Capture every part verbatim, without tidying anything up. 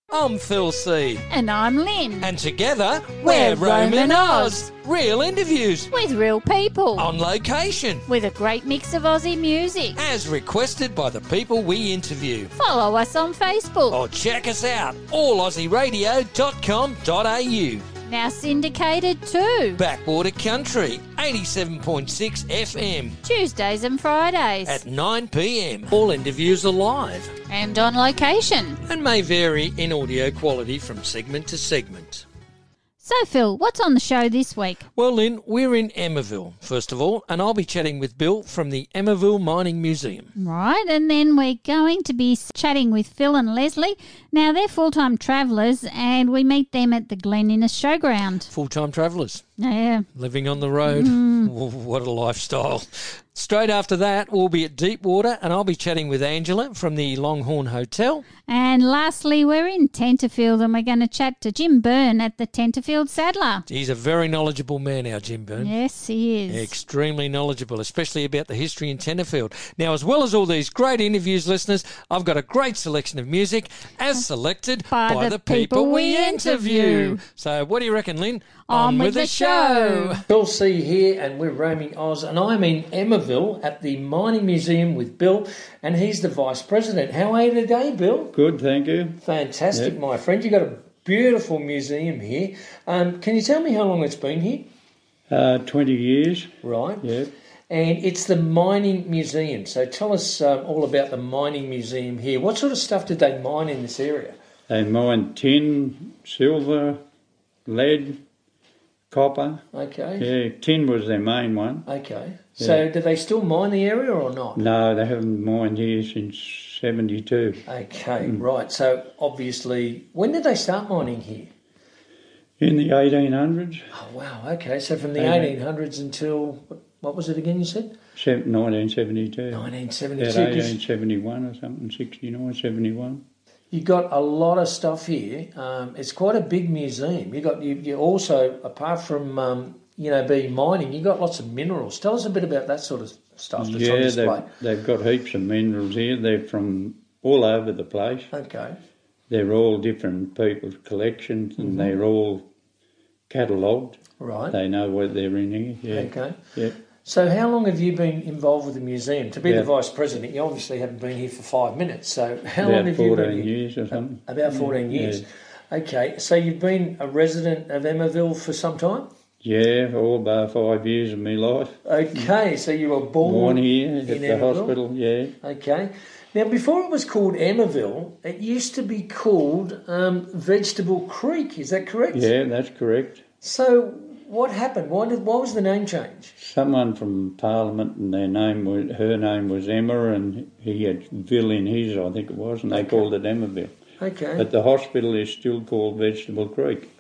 I'm Phil C. And I'm Lynn. And together, we're, we're Roman Roman Oz. Oz. Real interviews. With real people. On location. With a great mix of Aussie music. As requested by the people we interview. Follow us on Facebook. Or check us out, all aussie radio dot com dot a u. Now syndicated too. Backwater Country, eighty-seven point six F M. Tuesdays and Fridays. At nine p m. All interviews are live. And on location. And may vary in audio quality from segment to segment. So, Phil, what's on the show this week? Well, Lynn, we're in Emmaville, first of all, and I'll be chatting with Bill from the Emmaville Mining Museum. Right, and then we're going to be chatting with Phil and Leslie. Now, they're full-time travellers, and we meet them at the Glen Innes Showground. Full-time travellers. Yeah. Living on the road. Mm. What a lifestyle. Straight after that, we'll be at Deepwater, and I'll be chatting with Angela from the Longhorn Hotel. And lastly, we're in Tenterfield, and we're going to chat to Jim Byrne at the Tenterfield Saddler. He's a very knowledgeable man, our Jim Byrne. Yes, he is. Extremely knowledgeable, especially about the history in Tenterfield. Now, as well as all these great interviews, listeners, I've got a great selection of music as selected by, by the, the people, people we we interview. interview. So what do you reckon, Lynn? On, On with, with the, the show. show. Bill C here, and we're roaming Oz, and I'm in Emmaville at the Mining Museum with Bill, and he's the Vice President. How are you today, Bill? Good, thank you. Fantastic, Yep. my friend. You've got a beautiful museum here. Um, can you tell me how long it's been here? Uh, twenty years. Right. Yeah. And it's the Mining Museum. So tell us um, all about the Mining Museum here. What sort of stuff did they mine in this area? They mined tin, silver, lead, copper. Okay. Yeah, tin was their main one. Okay. So Yeah. do they still mine the area or not? No, they haven't mined here since seventy-two. Okay, right. So obviously, when did they start mining here? In the eighteen hundreds, Oh, wow. Okay. So from the Okay. eighteen hundreds until, what- what was it again you said? se- nineteen seventy-two. nineteen About seventy-two. 'Cause eighteen seventy-one or something, sixty-nine, seventy-one. you got a lot of stuff here. Um, it's quite a big museum. You got you, you also, apart from um, you know being mining, you got lots of minerals. Tell us a bit about that sort of stuff that's on Yeah, display. they've, they've got heaps of minerals here. They're from all over the place. Okay. They're all different people's collections, and Mm-hmm. they're all catalogued. Right. They know what they're in here. Yeah. Okay. Yeah. So how long have you been involved with the museum? To be Yeah. the vice president, you obviously haven't been here for five minutes. So how About long have you been fourteen here? years or something. About fourteen years. Yeah. Okay. So you've been a resident of Emmaville for some time? Yeah, all about five years of my life. Okay. So you were born, Born here in at the Emmaville? hospital, yeah. Okay. Now, before it was called Emmaville, it used to be called um, Vegetable Creek. Is that correct? Yeah, that's correct. So what happened? Why did? Why was the name change? Someone from Parliament, and their name was, her name was Emma, and he had Ville in his, I think it was, and they Okay. called it Emmaville. Okay. But the hospital is still called Vegetable Creek.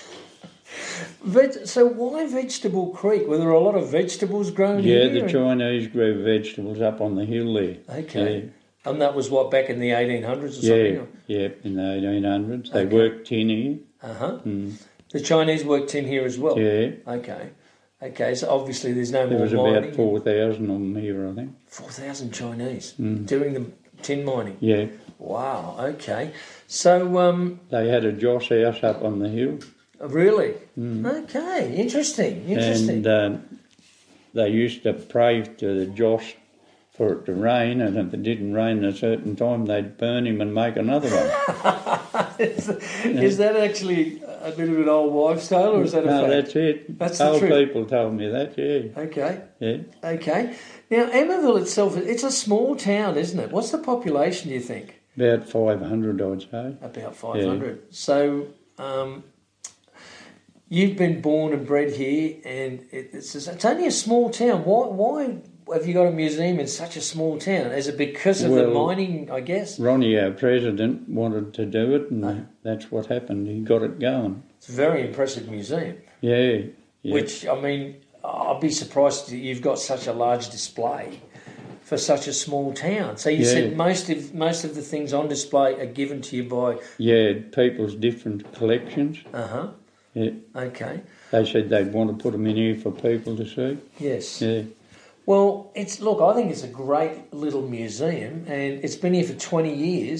Veg- so why Vegetable Creek? Were there a lot of vegetables grown Yeah, here? the and- Chinese grew vegetables up on the hill there. Okay. And that was what, back in the eighteen hundreds or Yeah, something? yeah, yeah, in the eighteen hundreds. They Okay. worked tin here. Uh-huh. Mm. The Chinese worked in here as well? Yeah, Okay. Okay, so obviously there's no there more was mining. about four thousand of them here, I think. four thousand Chinese Mm. doing the tin mining. Yeah, Wow, okay. So, um, they had a Joss house up on the hill, really? Mm. Okay, interesting, interesting. and um, they used to pray to the Joss for it to rain, and if it didn't rain at a certain time, they'd burn him and make another one. is, is that actually a bit of an old wives' tale, or is that a No, fact? that's it. That's the Old truth. people told me that, yeah. Okay, Yeah. okay. Now, Emmaville itself, it's a small town, isn't it? What's the population, do you think? About five hundred, I'd say. About five hundred. So, um, you've been born and bred here, and it, it's it's only a small town. Why why have you got a museum in such a small town? Is it because of the Well, mining, I guess? Ronnie, our president, wanted to do it, and that's what happened. He got it going. It's a very impressive museum, Yeah. yeah. which, I mean, I'd be surprised that you've got such a large display for such a small town. So you Yeah. said most of most of the things on display are given to you by... Yeah, people's different collections. Uh-huh. Yeah. Okay. They said they'd want to put them in here for people to see. Yes. Yeah. Well, it's look, I think it's a great little museum, and it's been here for twenty years.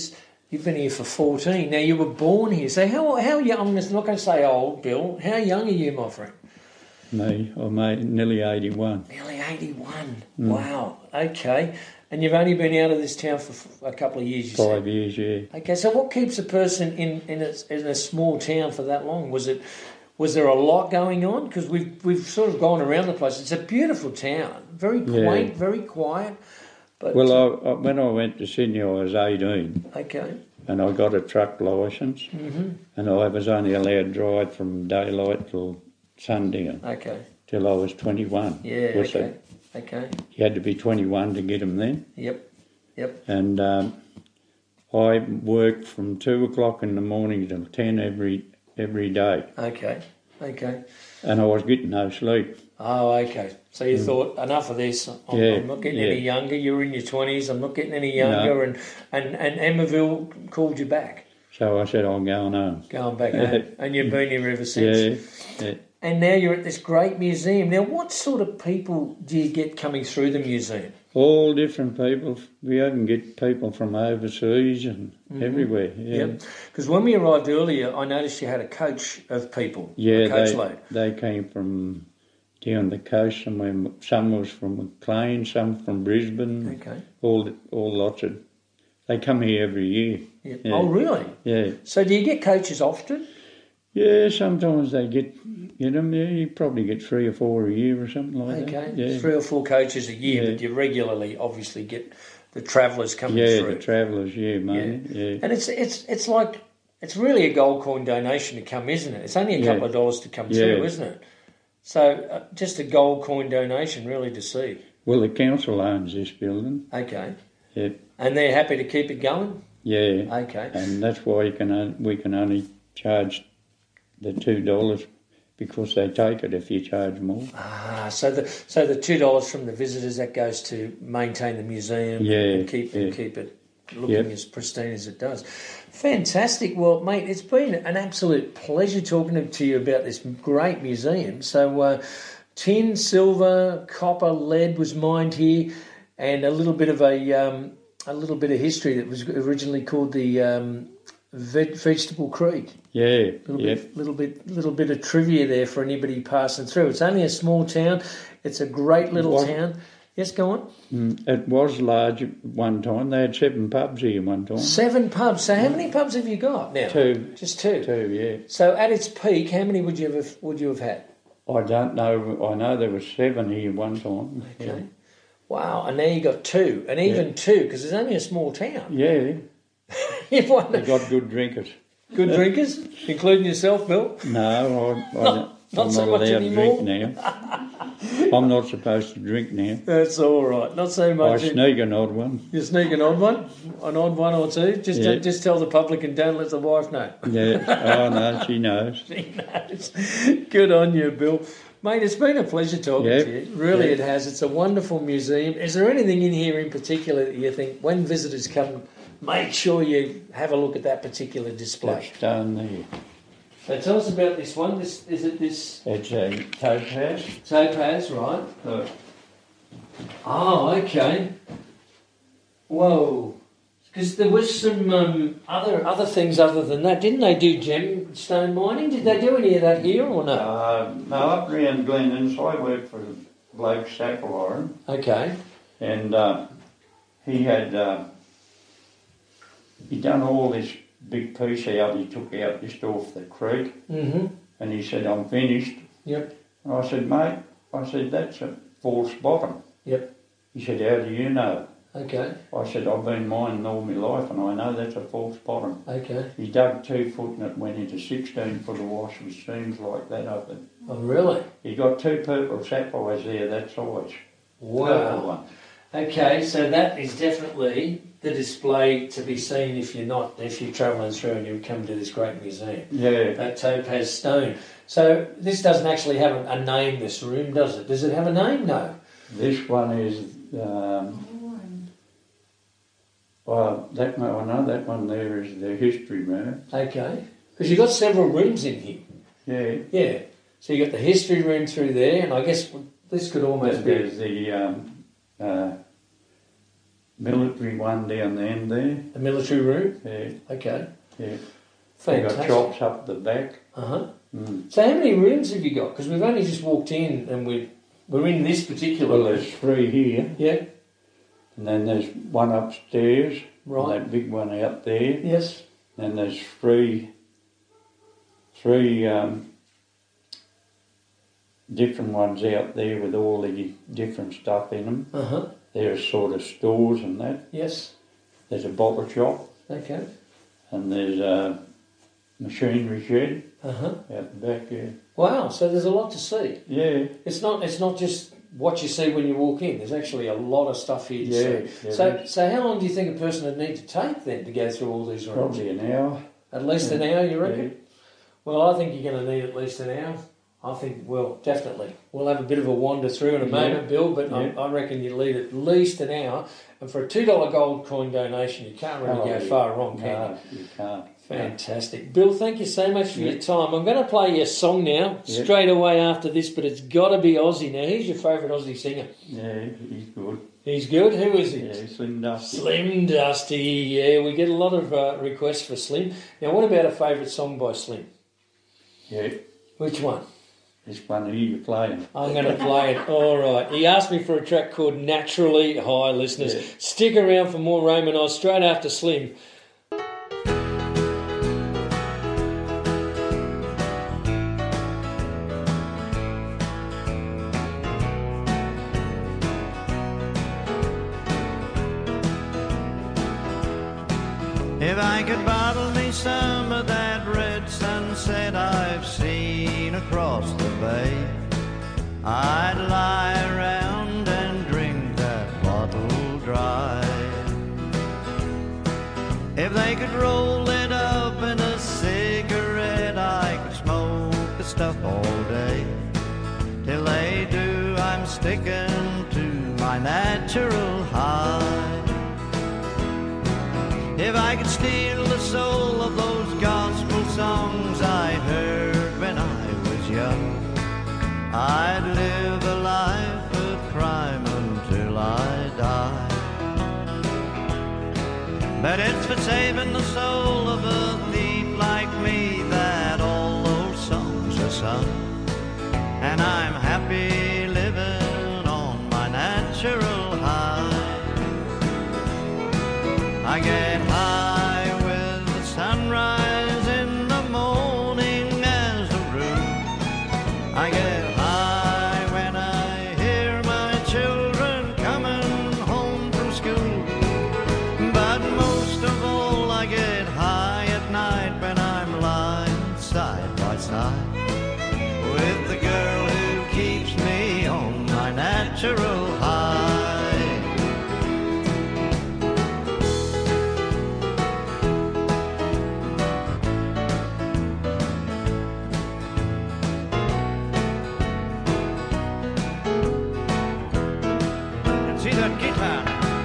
You've been here for fourteen. Now, you were born here. So how how young, I'm not going to say old, Bill. How young are you, my friend? Me, I'm eight, nearly eighty-one. Nearly eighty-one. Mm. Wow. Okay. And you've only been out of this town for f- a couple of years, you Five said? years, yeah. Okay, so what keeps a person in, in, a, in a small town for that long? Was it was there a lot going on? Because we've, we've sort of gone around the place. It's a beautiful town. Very quaint, yeah. very quiet. But well, I, I, when I went to Sydney, I was eighteen. Okay. And I got a truck licence. Mm-hmm. And I was only allowed to drive from daylight till sundown. Okay. Till I was twenty-one. Yeah, was okay. It? Okay. You had to be twenty-one to get them then. Yep, yep. And um, I worked from two o'clock in the morning till ten every every day. Okay, okay. And I was getting no sleep. Oh, okay. So you mm. thought, enough of this. I'm, yeah, I'm not getting yeah. any younger. You were in your twenties. I'm not getting any younger. No. And, and, and Emmaville called you back. So I said, I'm going home. Going back home. And you've been here ever since. Yeah, yeah. And now you're at this great museum. Now, what sort of people do you get coming through the museum? All different people. We even get people from overseas and mm-hmm. everywhere. Yeah. Yep. Because when we arrived earlier, I noticed you had a coach of people. Yeah, a coach they, load. they came from down the coast. Somewhere. Some was from McLean, some from Brisbane. Okay. All, all lots of. They come here every year. Yep. Yeah. Oh, really? Yeah. So do you get coaches often? Yeah, sometimes they get get them. Yeah, you probably get three or four a year or something like okay. that. Yeah, three or four coaches a year, yeah. but you regularly, obviously, get the travellers coming yeah, through. Yeah, the travellers. Yeah, mate. Yeah. yeah, and it's it's it's like it's really a gold coin donation to come, isn't it? It's only a yeah. couple of dollars to come yeah. through, isn't it? So uh, just a gold coin donation, really, to see. Well, the council owns this building. Okay. Yeah. And they're happy to keep it going. Yeah. Okay. And that's why you can we can only charge the two dollars because they take it if you charge more. Ah, so the so the two dollars from the visitors, that goes to maintain the museum yeah, and keep yeah. and keep it looking yep. as pristine as it does. Fantastic. Well, mate, it's been an absolute pleasure talking to you about this great museum. So uh, tin, silver, copper, lead was mined here, and a little bit of a um, a little bit of history that was originally called the um, Veg- Vegetable Creek. Yeah, little yep. bit, little bit, little bit of trivia there for anybody passing through. It's only a small town. It's a great little what? town. Yes, go on. Mm, it was large at one time. They had seven pubs here one time. Seven pubs. So how many pubs have you got now? Two. Just two. Two, yeah. So at its peak, how many would you have would you have had? I don't know. I know there was seven here one time. Okay. Yeah. Wow. And now you got two, and even yeah. two because it's only a small town. Yeah. You've won. They got good drinkers. Good drinkers, including yourself, Bill. No, I, I not, not I'm so not much allowed anymore. to drink now. I'm not supposed to drink now. That's all right. Not so much. I sneak an odd one. You sneak an odd one, an odd one or two. Just yeah. uh, just tell the public and don't let the wife know. Yeah. Oh no, she knows. She knows. Good on you, Bill. Mate, it's been a pleasure talking yep. to you. Really, yep. it has. It's a wonderful museum. Is there anything in here in particular that you think, when visitors come, make sure you have a look at that particular display? That's down there. So tell us about this one. This is it. This it's a topaz. Topaz, right? Look. Oh, okay. Whoa. Because there was some um, other other things other than that. Didn't they do gemstone mining? Did they do any of that here or no? Uh, no, up around Glen Innes, I worked for Bloke Sackle Okay. And uh, he had uh, he done all this big piece out he took out just off the creek. Mm-hmm. And he said, I'm finished. Yep. And I said, mate, I said, that's a false bottom. Yep. He said, how do you know? Okay. I said, I've been mining all my life and I know that's a false bottom. Okay. He dug two foot and it went into sixteen foot of wash with seams like that up it. Oh, really? He got two purple sapphires there that size. Wow. Purple one. Okay, so that is definitely the display to be seen if you're not, if you're travelling through and you come to this great museum. Yeah. That topaz stone. So this doesn't actually have a, a name, this room, does it? Does it have a name? No. This one is, um, well, that one, I know that one there is the history room. Okay. Because you've got several rooms in here. Yeah. Yeah. So you've got the history room through there, and I guess this could almost be... There's the, um, uh, military one down the end there. A military room? Yeah, Okay. yeah. They got Fantastic. shops up the back. Uh-huh. Mm. So how many rooms have you got? Because we've only just walked in and we're, we're in this particular Well, room. there's three here, Yeah, and then there's one upstairs, right. and that big one out there. Yes. And there's three, three um, different ones out there with all the different stuff in them. Uh-huh. There's sort of stores and that. Yes. There's a bottle shop, Okay. and there's a machinery shed Uh-huh. out the back there. Wow, so there's a lot to see. Yeah, It's not it's not just what you see when you walk in. There's actually a lot of stuff here to Yeah, see. there So is. so how long do you think a person would need to take then to go through all these rooms? probably an hour. At least an hour, you reckon? Yeah. Well, I think you're going to need at least an hour. I think, well, definitely. We'll have a bit of a wander through in a Yeah. moment, Bill, but Yeah. I, I reckon you need at least an hour. And for a two dollar gold coin donation, you can't really Oh, go yeah. far wrong, can No, you can't. you? Fantastic. Bill, thank you so much for Yeah. your time. I'm going to play you a song now, Yeah. straight away after this, but it's got to be Aussie. Now, who's your favourite Aussie singer? Yeah, he's good. He's good. Who is he? Yeah, Slim Dusty. Slim Dusty. Yeah, we get a lot of uh, requests for Slim. Now, what about a favourite song by Slim? Yeah, Which one? this one here you're playing. I'm going to play it. All right. He asked me for a track called Naturally High, listeners. Yeah. Stick around for more Roman Oz straight after Slim. If I could bottle me some of that red sunset I've seen across the bay, I'd lie around and drink that bottle dry. If they could roll it up in a cigarette, I could smoke the stuff all day. Till they do, I'm sticking to my natural high. If I could steal the soul of those gospel songs I heard when I was young, I'd live a life of crime until I die. But it's for saving the soul of a thief like me that all those songs are sung. And I'm happy living on my natural high. I get high with the sunrise in the morning as a rule. I get high when I hear my children coming home from school. But most of all I get high at night when I'm lying side by side with the girl who keeps me on my natural high. See that guitar?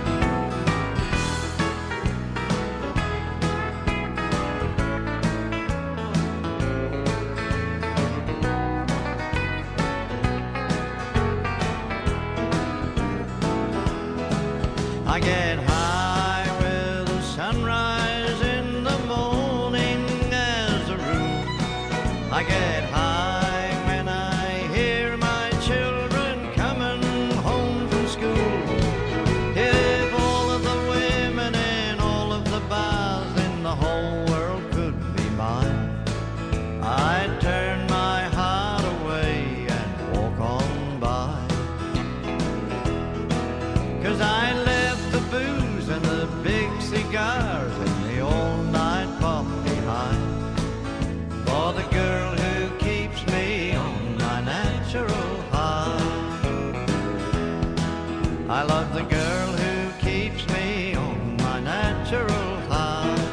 I get high with the sunrise in the morning as a rule. I get high when I hear my children coming home from school. If all of the women in all of the bars in the whole world could be mine, I'd turn my heart away and walk on by. 'Cause I left the booze and the big cigars and the all-night pop behind for the girl who keeps me on my natural high. I love the girl who keeps me on my natural high.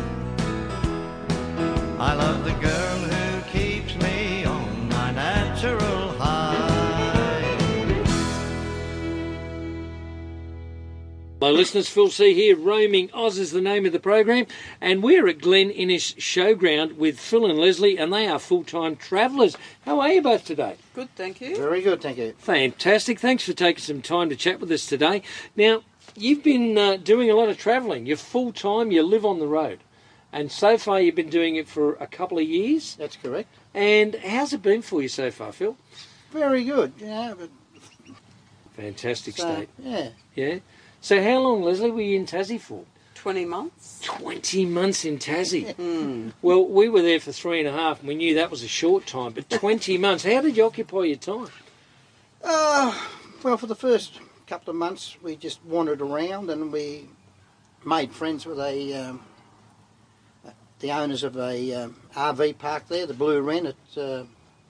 I love the girl who keeps me on my natural high. Hello listeners, Phil C here, Roaming Oz is the name of the program, and we're at Glen Innes Showground with Phil and Leslie, and they are full-time travellers. How are you both today? Good, thank you. Very good, thank you. Fantastic. Thanks for taking some time to chat with us today. Now, you've been uh, doing a lot of travelling. You're full-time, you live on the road. And so far you've been doing it for a couple of years. That's correct. And how's it been for you so far, Phil? Very good, you know. But, Fantastic so, state. yeah. Yeah. So how long, Leslie, were you in Tassie for? twenty months. twenty months in Tassie. Mm. Well, we were there for three and a half, and we knew that was a short time, but twenty months, how did you occupy your time? Uh, well, for the first couple of months, we just wandered around and we made friends with a um, the owners of a um, R V park there, the Blue Wren at uh,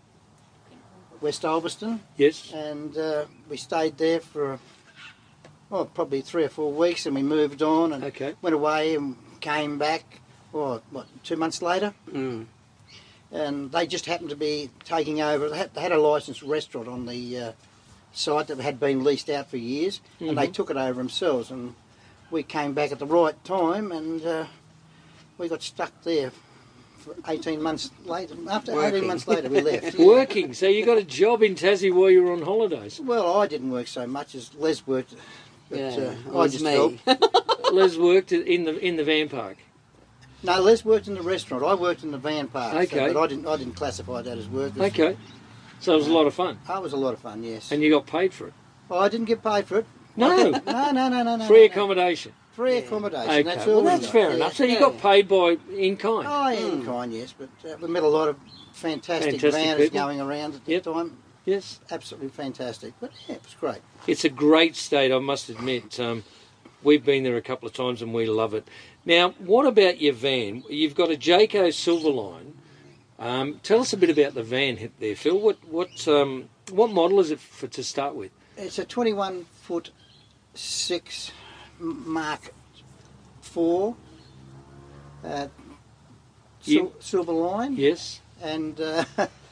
West Ulverston. Yes. And uh, we stayed there for well, probably three or four weeks, and we moved on and Okay. went away and came back. Or what, two months later, Mm. and they just happened to be taking over. They had, they had a licensed restaurant on the uh, site that had been leased out for years, Mhm. and they took it over themselves. And we came back at the right time, and uh, we got stuck there for eighteen months later. After Working. eighteen months later, we left. Working. So you got a job in Tassie while you were on holidays. Well, I didn't work so much as Les worked, but Yeah, uh, it I was just me. helped. Les worked in the in the van park. No, Les worked in the restaurant. I worked in the van park. so- Okay. but I didn't. I didn't classify that as work. Okay. So it was a lot of fun. That was a lot of fun. Yes. And you got paid for it. Oh, I didn't get paid for it. No. No, no, no, no, no. Free no, no. accommodation. Free Yeah. accommodation. Okay. That's Well, all we that's got, fair yeah. enough. So you Yeah. got paid by in kind. Oh, yeah, in Mm. kind, yes, but uh, we met a lot of fantastic, Fantastic vans people. going around at the Yep. time. Yes. Absolutely fantastic. But yeah, it was great. It's a great state, I must admit. Um, we've been there a couple of times and we love it. Now, what about your van? You've got a Jayco Silverline. Um, tell us a bit about the van hit there, Phil. What what um, what model is it for to start with? It's a twenty-one foot six Mark four uh, sil- You- silver line, Yes. and uh,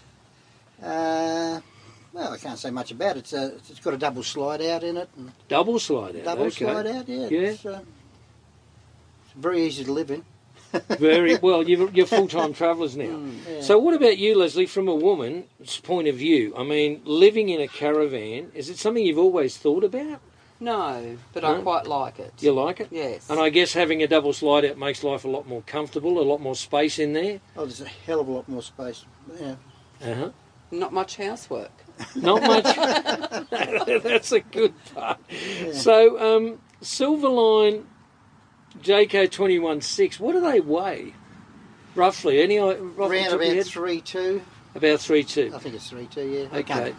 uh, well, I can't say much about it. It's, uh, it's got a double slide out in it, and Double slide out. double okay. slide out. Yeah, Yeah. It's, uh, it's very easy to live in. Very well. You're, you're full-time travellers now. Mm, yeah. So what about you, Leslie, from a woman's point of view? I mean, living in a caravan, is it something you've always thought about? No, but No? I quite like it. You like it? Yes. And I guess having a double slide out makes life a lot more comfortable, a lot more space in there. Oh, there's a hell of a lot more space. Yeah. Uh-huh. Not much housework. Not much. That's a good part. So, um, Silverline Jayco twenty-one six, what do they weigh? Roughly? Any i- rough Around top of your about head? three two. About three two. I think it's three two. Yeah. I Okay. can't,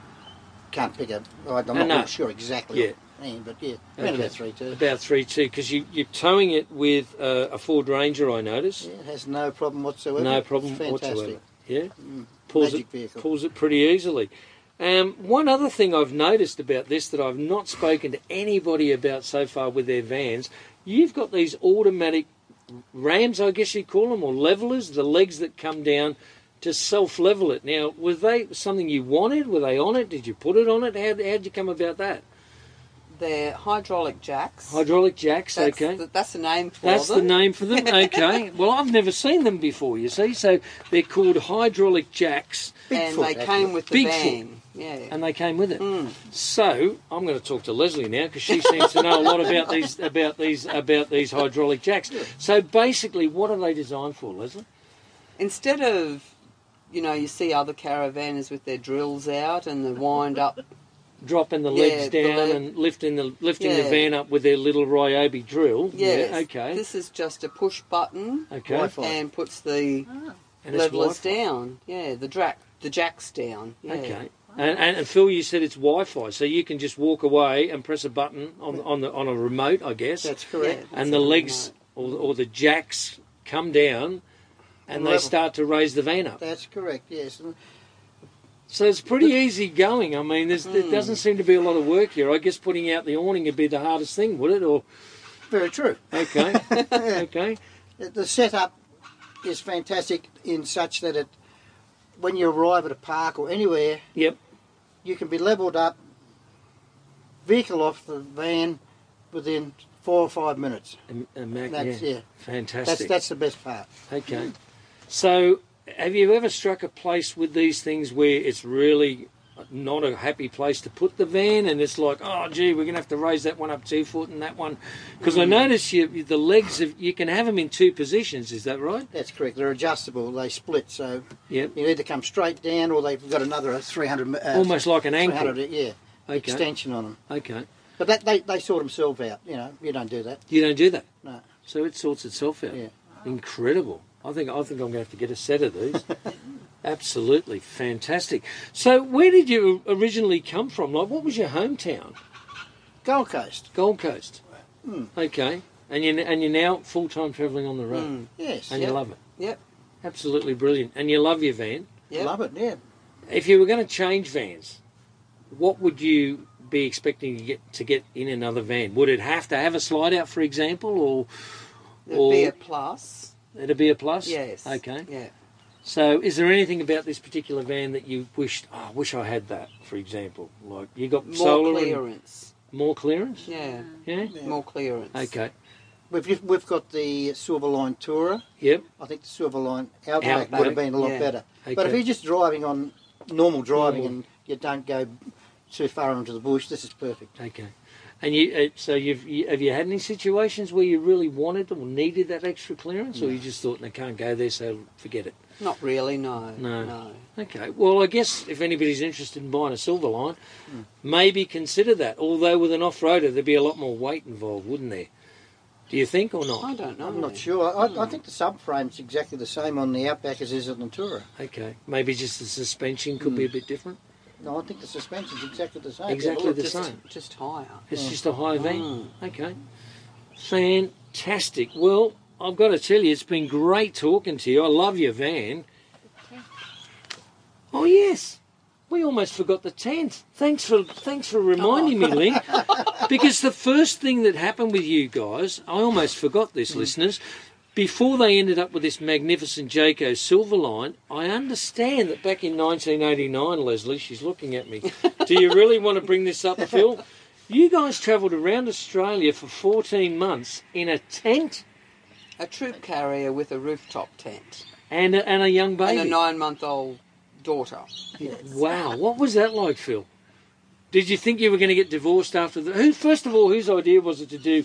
can't pick up. I'm No, not no. really sure exactly. Yeah. offhand, but yeah, around Okay. about three two. About three two, because you, you're towing it with uh, a Ford Ranger, I notice. Yeah, it has no problem whatsoever. No problem It's fantastic. whatsoever. Yeah? Mm, Pulls magic it, vehicle. pulls it pretty easily. Um, one other thing I've noticed about this that I've not spoken to anybody about so far with their vans, you've got these automatic rams, I guess you call them, or levelers, the legs that come down to self-level it. Now, were they something you wanted? Were they on it? Did you put it on it? How how'd you come about that? They're hydraulic jacks. Hydraulic jacks, That's okay. The, that's the name for That's them. the name for them, okay. Well, I've never seen them before, you see, so they're called hydraulic jacks, And Bigfoot, they actually. came with the Bigfoot. van. Yeah. and they came with it. Mm. So I'm going to talk to Leslie now because she seems to know a lot about these about these about these hydraulic jacks. So basically, what are they designed for, Leslie? Instead of, you know, you see other caravanners with their drills out and the wind up. Dropping the Yeah, legs the down leg- and lifting the lifting the Yeah. van up with their little Ryobi drill. Yes. Yeah. Okay. This is just a push button Okay. Wi-Fi. and puts the And it's levelers Wi-Fi. down. Yeah, the jack, the jacks down. Yeah. Okay. And, and, and Phil, you said it's Wi-Fi, so you can just walk away and press a button on on the on a remote, I guess. That's Yeah, correct. that's and the a legs or, or the jacks come down, and they Level. start to raise the van up. That's correct. Yes. And So it's pretty easy going. I mean, there's, there doesn't seem to be a lot of work here. I guess putting out the awning would be the hardest thing, would it? Or very true. okay, okay, The- The setup is fantastic in such that it, when you arrive at a park or anywhere, yep. you can be levelled up, vehicle off the van within four or five minutes. And, and Mac, That's yeah, yeah. fantastic. That's that's the best part. Okay. So, have you ever struck a place with these things where it's really not a happy place to put the van, and it's like, oh, gee, we're going to have to raise that one up two foot and that one. Because I notice you, the legs, of, you can have them in two positions, is that right? That's correct. They're adjustable. They split, so Yep. you either come straight down or they've got another three hundred... Uh, Almost like an ankle. three hundred, yeah, Okay. extension on them. Okay. But that they, they sort themselves out, you know. You don't do that. You don't do that? No. So it sorts itself out. Yeah. Incredible. I think I think I'm going to have to get a set of these. Absolutely fantastic. So where did you originally come from? Like, what was your hometown? Gold Coast. Gold Coast. Hmm. Okay. And you and you're now full time travelling on the road, Mm. Yes. and Yep. you love it. Yep. Absolutely brilliant. And you love your van. Yep. Love it, yeah. If you were going to change vans, what would you be expecting to get to get in another van? Would it have to have a slide out, for example, or It'd or be a plus. it'd be a plus? Yes. Okay. Yeah. So, is there anything about this particular van that you wished? Oh, I wish I had that. For example, like you got More solar and clearance. more clearance. Yeah. Yeah. More clearance. Okay. We've we've got the Silverline Tourer. Yep. I think the Silverline Outback Outback, would have been a lot yeah. better. Okay. But if you're just driving on normal driving Normal. and you don't go too far into the bush, this is perfect. Okay. And you, uh, so you've you, have you had any situations where you really wanted or needed that extra clearance, or you just thought, "No, can't go there, so forget it." Not really, no. No. No. Okay. Well, I guess if anybody's interested in buying a Silverline, maybe consider that. Although with an off-roader, there'd be a lot more weight involved, wouldn't there? Do you think, or I not? don't know. I'm not sure. I, I think the subframe's exactly the same on the Outback as is on the Tourer. Okay. Maybe just the suspension could be a bit different. No, I think the suspension's exactly the same. Exactly Yeah, look, the just- same. Just higher. It's just a high van. Mm. Okay. Fantastic. Well, I've got to tell you, it's been great talking to you. I love your van. Oh, yes. We almost forgot the tent. Thanks for thanks for reminding me, Ling. Because the first thing that happened with you guys, I almost forgot this, listeners, before they ended up with this magnificent Jayco Silverline, I understand that back in nineteen eighty-nine, Leslie, she's looking at me. Do you really want to bring this up, Phil? You guys travelled around Australia for fourteen months in a tent A troop carrier with a rooftop tent. and a, and a young baby. And a nine-month-old daughter. Wow, what was that like, Phil? Did you think you were going to get divorced after the... Who, first of all, whose idea was it to do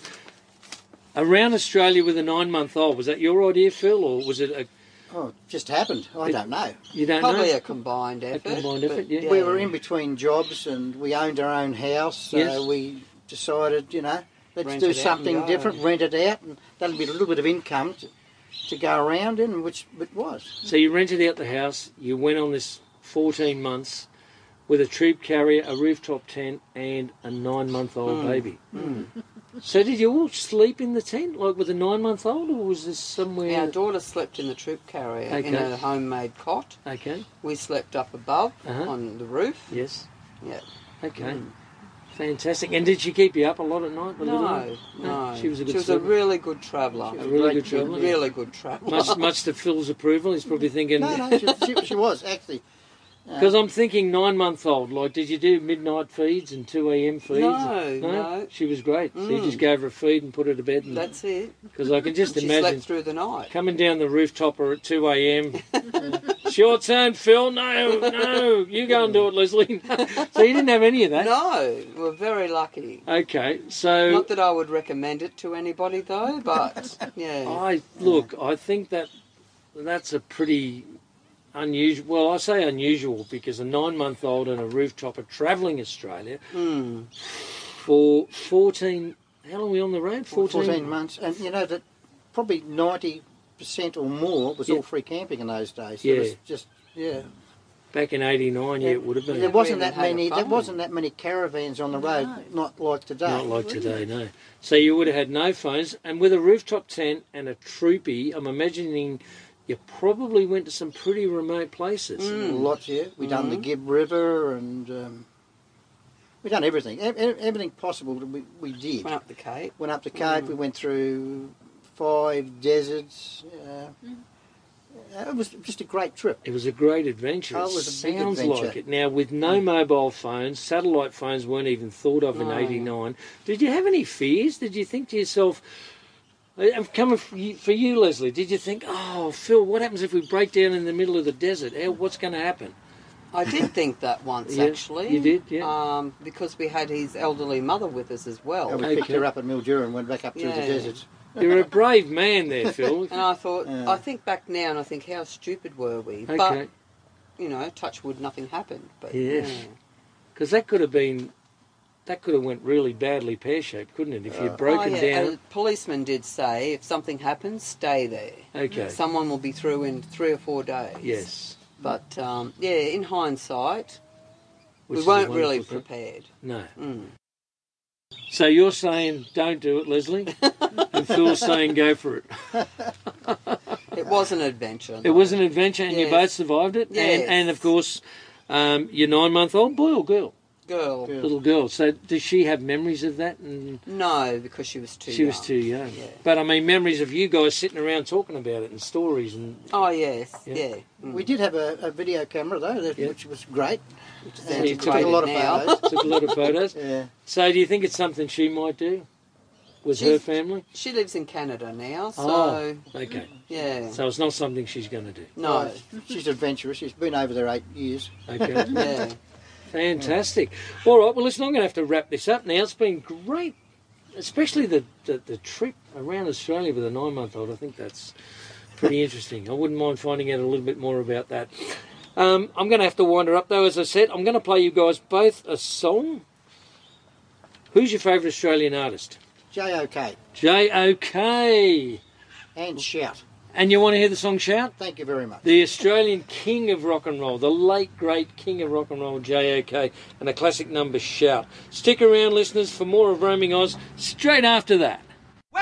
around Australia with a nine-month-old? Was that your idea, Phil, or was it a... Oh, it just happened. I don't know. You don't Probably know? a combined effort. combined but effort, yeah. We were in between jobs and we owned our own house, so Yes. we decided, you know, let's Rent do it out and something go. different, rent it out, and that'll be a little bit of income to, to go around in, which it was. So you rented out the house, you went on this fourteen months with a troop carrier, a rooftop tent, and a nine-month-old Hmm. baby. So did you all sleep in the tent, like with a nine-month-old, or was this somewhere... Our daughter slept in the troop carrier in Okay. a homemade cot. Okay, We slept up above Uh-huh. on the roof. yes, Yeah. okay. Fantastic. And did she keep you up a lot at night? the little No, one? no. She was a good She was a sleeper. really good traveller. She A was really great good kid, traveller. Really good traveller. Much, much to Phil's approval. He's probably thinking... No, no, she, she, she was, actually. Because I'm thinking nine-month-old. Like, did you do midnight feeds and two a.m. feeds? No, no. She was great. So you Mm. just gave her a feed and put her to bed. And, That's it. Because I can just She imagine slept through the night. coming down the rooftopper at two a.m. It's your turn, Phil. No, no. You go and do it, Leslie. So you didn't have any of that? No, we're very lucky. Okay, so... Not that I would recommend it to anybody though, but yeah. I look, I think that that's a pretty unusual. Well, I say unusual because a nine-month-old and a rooftop are travelling Australia Hmm. for fourteen. How long were we on the road? Fourteen. fourteen months. And you know that probably ninety percent or more was Yeah. all free camping in those days. Yeah. It was just, yeah. Back in eighty-nine, yeah, it would have been. There wasn't We that even had a many. There phone. wasn't that many caravans on the road, not like today. Not like today, no. So you would have had no phones, and with a rooftop tent and a troopy, I'm imagining you probably went to some pretty remote places. Mm. Lots, yeah. We done the Gibb River and um, we done everything. E- e- everything possible that we, we did. Went up the Cape. Went up the Cape. We went through five deserts. Uh, it was just a great trip. It was a great adventure. Oh, it it was a big sounds adventure. like it. Now, with no mobile phones, satellite phones weren't even thought of in No. eighty-nine. Did you have any fears? Did you think to yourself, I'm coming for you, for you, Leslie, did you think, oh, Phil, what happens if we break down in the middle of the desert? How, what's going to happen? I did think that once, Yeah, actually. you did, yeah. Um, because we had his elderly mother with us as well. And we Okay. picked her up at Mildura and went back up through the Yeah. deserts. You're a brave man there, Phil. And I thought, Yeah. I think back now and I think, how stupid were we? Okay. But, you know, touch wood, nothing happened. But Yes. yeah. Because that could have been, that could have went really badly pear-shaped, couldn't it? If you'd broken oh, yeah. down. A policeman did say, if something happens, stay there. Okay. Someone will be through in three or four days. Yes. But, um, yeah, in hindsight, Which we is a weren't really wonderful thing. prepared. No. Mm. So you're saying don't do it, Leslie, and Phil's saying go for it. It was an adventure. It was an adventure, and you Yes. both survived it. Yes. And, and of course, um, your nine-month-old boy or girl, Girl. Girl. little girl. So does she have memories of that? And No, because she was too she young. was too young. Yeah. But I mean, memories of you guys sitting around talking about it and stories and. Oh, yes, Yeah. yeah. Mm. We did have a, a video camera though, that, Yeah. which was great. Which is And you it took a antiquated lot of now. photos. Took a lot of photos. Yeah. So do you think it's something she might do with her She's- family? She lives in Canada now, so, Oh. Okay. yeah. So it's not something she's going to do. No, She's adventurous. She's been over there eight years. Okay. yeah. Fantastic. All right, well, listen, I'm going to have to wrap this up now. It's been great, especially the, the, the trip around Australia with a nine-month-old. I think that's pretty interesting. I wouldn't mind finding out a little bit more about that. Um, I'm going to have to wind her up, though, as I said. I'm going to play you guys both a song. Who's your favourite Australian artist? J O K J O K. and Shout. And you want to hear the song Shout? Thank you very much. The Australian king of rock and roll, the late great king of rock and roll, J O K, and a classic number, Shout. Stick around, listeners, for more of Roaming Oz straight after that. Well,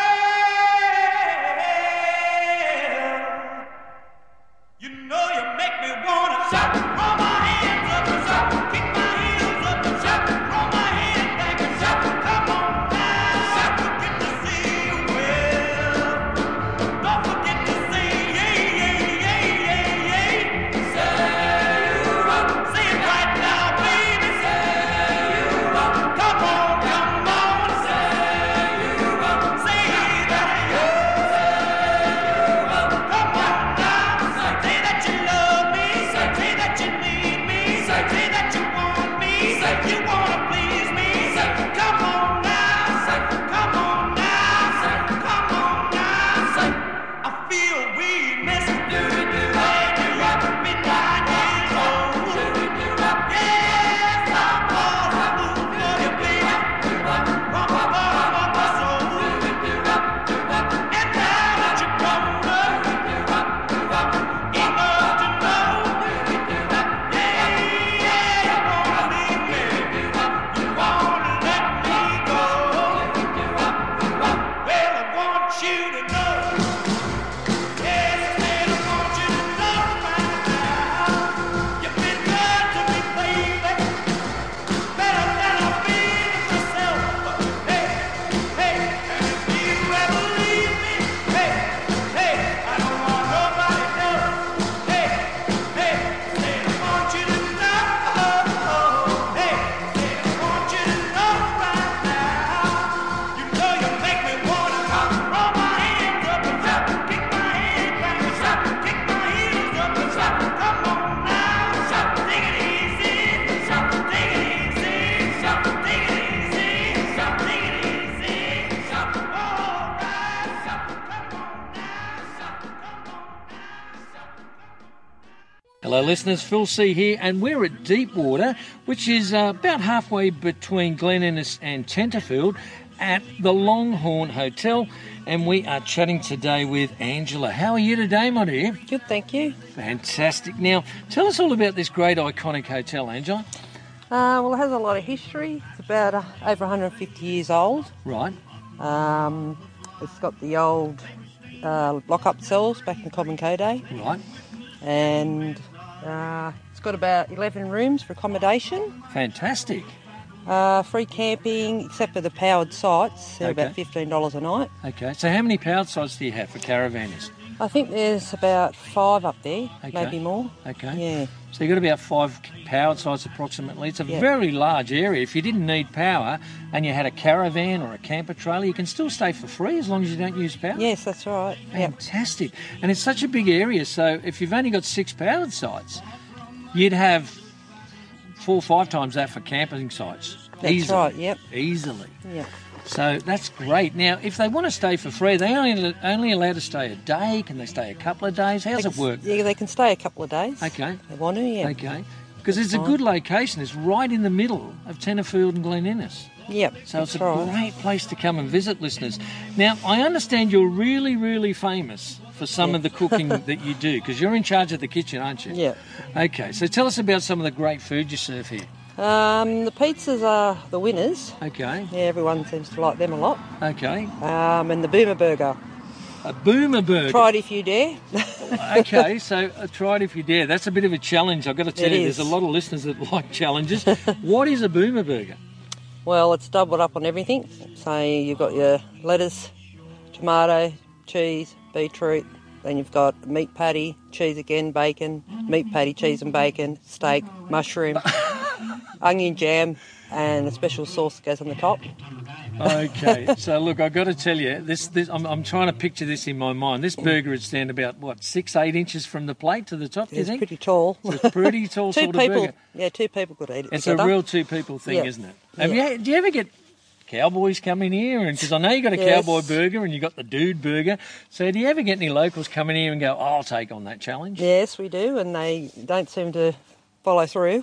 you know you make me wanna shout, throw my hands up and shout, kick my heels up and shout, throw my head back and shout, come on now, shout, good to see you well. Don't forget to say yay, yay, yay, yay, yay. Say you rock, say it right now, baby. Say you rock, come on, come on. Say you rock, say that you. Come on now, say that you love me, say that you need me, say that you want me, say you wanna please me, say come on now, say come on now, say come on now, say I feel we miss do it do when you rock midnight years old. Do it do rock, yes, I'm gonna move for you, baby. Do rock, rock, rock, rock, rock my soul. Do it do rock, do rock, and now that you're grown up. Enough to know yeah, yeah, you wanna leave me. You wanna let me go. Well, I want you to know. Yes, man, I want you to know right now. You've been good to me, baby. Better than I've been to myself. But hey, hey, and if you ever leave me, hey, hey, I don't want nobody else. Hey, hey, say I want you to know. Hey, say I want you to know right now. You know you make me wanna throw my hands up and shout, kick my head back and shout, kick my heels up and shout. Come on now, shout, take it easy, shout, take it easy, shout, take it easy, shout, take it easy, shout. All right, shout, come on now, shout, come on now, shout. Hello, listeners. Phil C here, and we're at Deepwater, which is uh, about halfway between Glen Innes and Tenterfield, at the Longhorn Hotel, and we are chatting today with Angela. How are you today, my dear? Good, thank you. Fantastic. Now, tell us all about this great iconic hotel, Angela. Uh, well, it has a lot of history. It's about uh, over one hundred fifty years old. Right. Um, it's got the old uh, lock-up cells back in Cobb and Coday, Right. and uh, it's got about eleven rooms for accommodation. Fantastic. Uh, free camping, except for the powered sites. They're Okay. about fifteen dollars a night. Okay. So how many powered sites do you have for caravanners? I think there's about five up there, Okay. maybe more. Okay. Yeah. So you've got about five powered sites approximately. It's a Yeah. very large area. If you didn't need power and you had a caravan or a camper trailer, you can still stay for free as long as you don't use power. Yes, that's right. Yep. Fantastic. And it's such a big area, so if you've only got six powered sites, you'd have four or five times that for camping sites. That's easily, right, yep. Easily. Yeah. So that's great. Now, if they want to stay for free, they only only allowed to stay a day. Can they stay a couple of days? How's They it can- work? Yeah, they can stay a couple of days. Okay. If they want to, yeah. Okay. Because it's a good location. It's right in the middle of Tenterfield and Glen Innes. Yep, So that's it's a right. great place to come and visit, listeners. Now, I understand you're really, really famous for some of the cooking that you do, because you're in charge of the kitchen, aren't you? Yeah. Okay, so tell us about some of the great food you serve here. Um, the pizzas are the winners. Okay, Yeah, everyone seems to like them a lot. okay. Um, and the Boomer Burger. A boomer burger. Try it if you dare. Okay, so uh, try it if you dare. That's a bit of a challenge. I've got to tell It you, is. there's a lot of listeners that like challenges. What is a boomer burger? Well, it's doubled up on everything. So you've got your lettuce, tomato, cheese, beetroot. Then you've got meat patty, cheese again, bacon, meat patty, cheese and bacon, steak, mushroom, onion jam, and a special sauce that goes on the top. Okay, so look, I've got to tell you, this, this I'm, I'm trying to picture this in my mind. This burger would stand about, what, six, eight inches from the plate to the top, do you It's think? pretty tall. So it's pretty tall two sort people, of burger. yeah, two people could eat it It's together. a real two-people thing, Yeah. isn't it? Have Yeah. you, do you ever get cowboys come in here? And because I know you got a Yes. cowboy burger and you got the dude burger. So do you ever get any locals come in here and go, oh, I'll take on that challenge? Yes, we do, and they don't seem to follow through.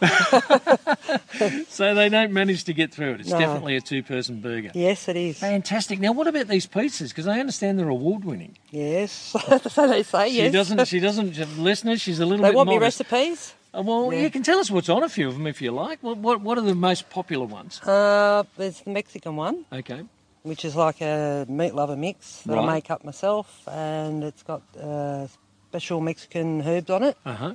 So they don't manage to get through it. It's No. definitely a two-person burger. Yes, it is. Fantastic. Now, what about these pizzas? Because I understand they're award-winning. Yes, so they say. She yes. doesn't. She doesn't. Listeners, she's a little They bit want me modest. recipes. Uh, well, Yeah. you can tell us what's on a few of them if you like. What What, what are the most popular ones? Uh, there's the Mexican one, Okay. which is like a meat lover mix that Right. I make up myself, and it's got uh, special Mexican herbs on it. Uh huh.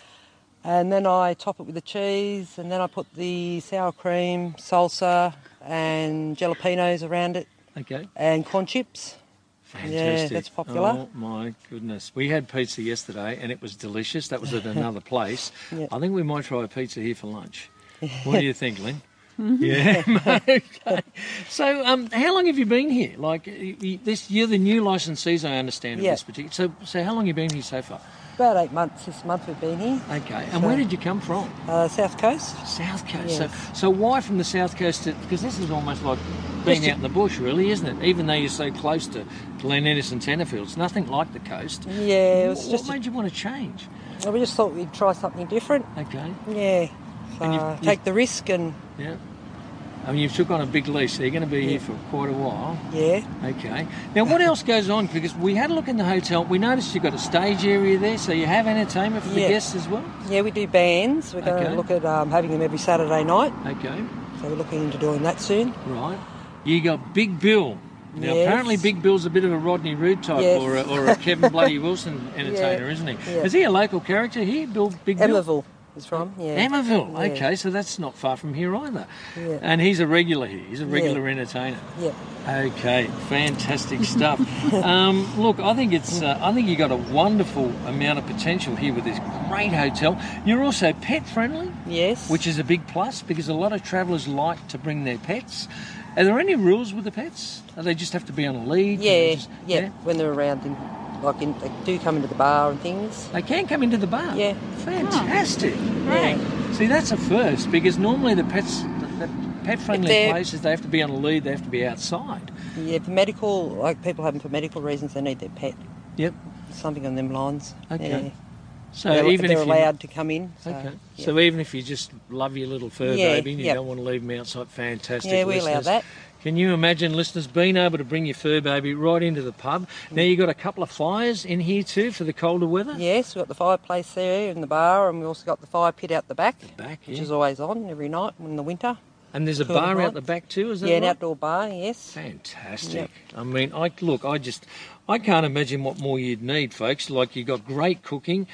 And then I top it with the cheese, and then I put the sour cream, salsa, and jalapenos around it, Okay. and corn chips. Fantastic. that's popular. Oh my goodness. We had pizza yesterday and it was delicious. That was at another place. Yeah. I think we might try a pizza here for lunch. What do you think, Lynn? Yeah. Okay. So, um, how long have you been here? Like y- y- this, you're the new licensees, I understand. Of Yeah. this particular. So, so how long have you been here so far? About eight months this month we've been here. Okay. And where did you come from? Uh, South Coast. South Coast. Yes. So, so why from the South Coast? Because this is almost like being Just out in the bush, really, isn't it? Even though you're so close to Glen Innes and Tenterfield, it's nothing like the coast. Yeah, it was what just. what made you want to change? We just thought we'd try something different. Okay. Yeah. So And you've- take the risk and Yeah. I mean, you've took on a big lease, so you're going to be here for quite a while. yeah. Okay. Now, what else goes on? Because we had a look in the hotel. We noticed you've got a stage area there, so you have entertainment for the Yeah. guests as well. Yeah, we do bands. We're going Okay. to look at um, having them every Saturday night. Okay. So we're looking into doing that soon. Right. You got Big Bill. Now, Yes. apparently, Big Bill's a bit of a Rodney Rood type, Yes. or, a, or a Kevin Bloody Wilson entertainer, Yeah. isn't he? Yeah. Is he a local character here, Bill? Big Bill? Emerville is from. Yeah. Emerville. Yeah. Okay, so that's not far from here either. Yeah. And he's a regular here. He's a regular entertainer. Yeah. Okay, fantastic stuff. um, look, I think it's. Uh, I think you got a wonderful amount of potential here with this great hotel. You're also pet friendly, Yes. which is a big plus because a lot of travellers like to bring their pets. Are there any rules with the pets? Are they just have to be on a lead? Can they Yeah, just- yeah. When they're around, in, like in, they do come into the bar and things. They can come into the bar. Yeah. Fantastic. Yeah. Great. See, that's a first because normally the pets, the, the pet-friendly they're- places, they have to be on a lead. They have to be outside. Yeah, for medical, like people have them for medical reasons, they need their pet. Yep. Something on them lines. Okay. Yeah. So they're, even they're if you, allowed to come in. So, okay. yeah. So even if you just love your little fur Yeah, baby and you yep. don't want to leave them outside, fantastic. Yeah, we allow listeners. that. Can you imagine, listeners, being able to bring your fur baby right into the pub? Now you've got a couple of fires in here too for the colder weather. Yes, we've got the fireplace there in the bar, and we've also got the fire pit out the back, Back, which yeah. is always on every night in the winter. And there's a Cool bar night. out the back too, is that Yeah, an right? outdoor bar, yes. Fantastic. Yep. I mean, I look, I just, I can't imagine what more you'd need, folks. Like you've got great cooking,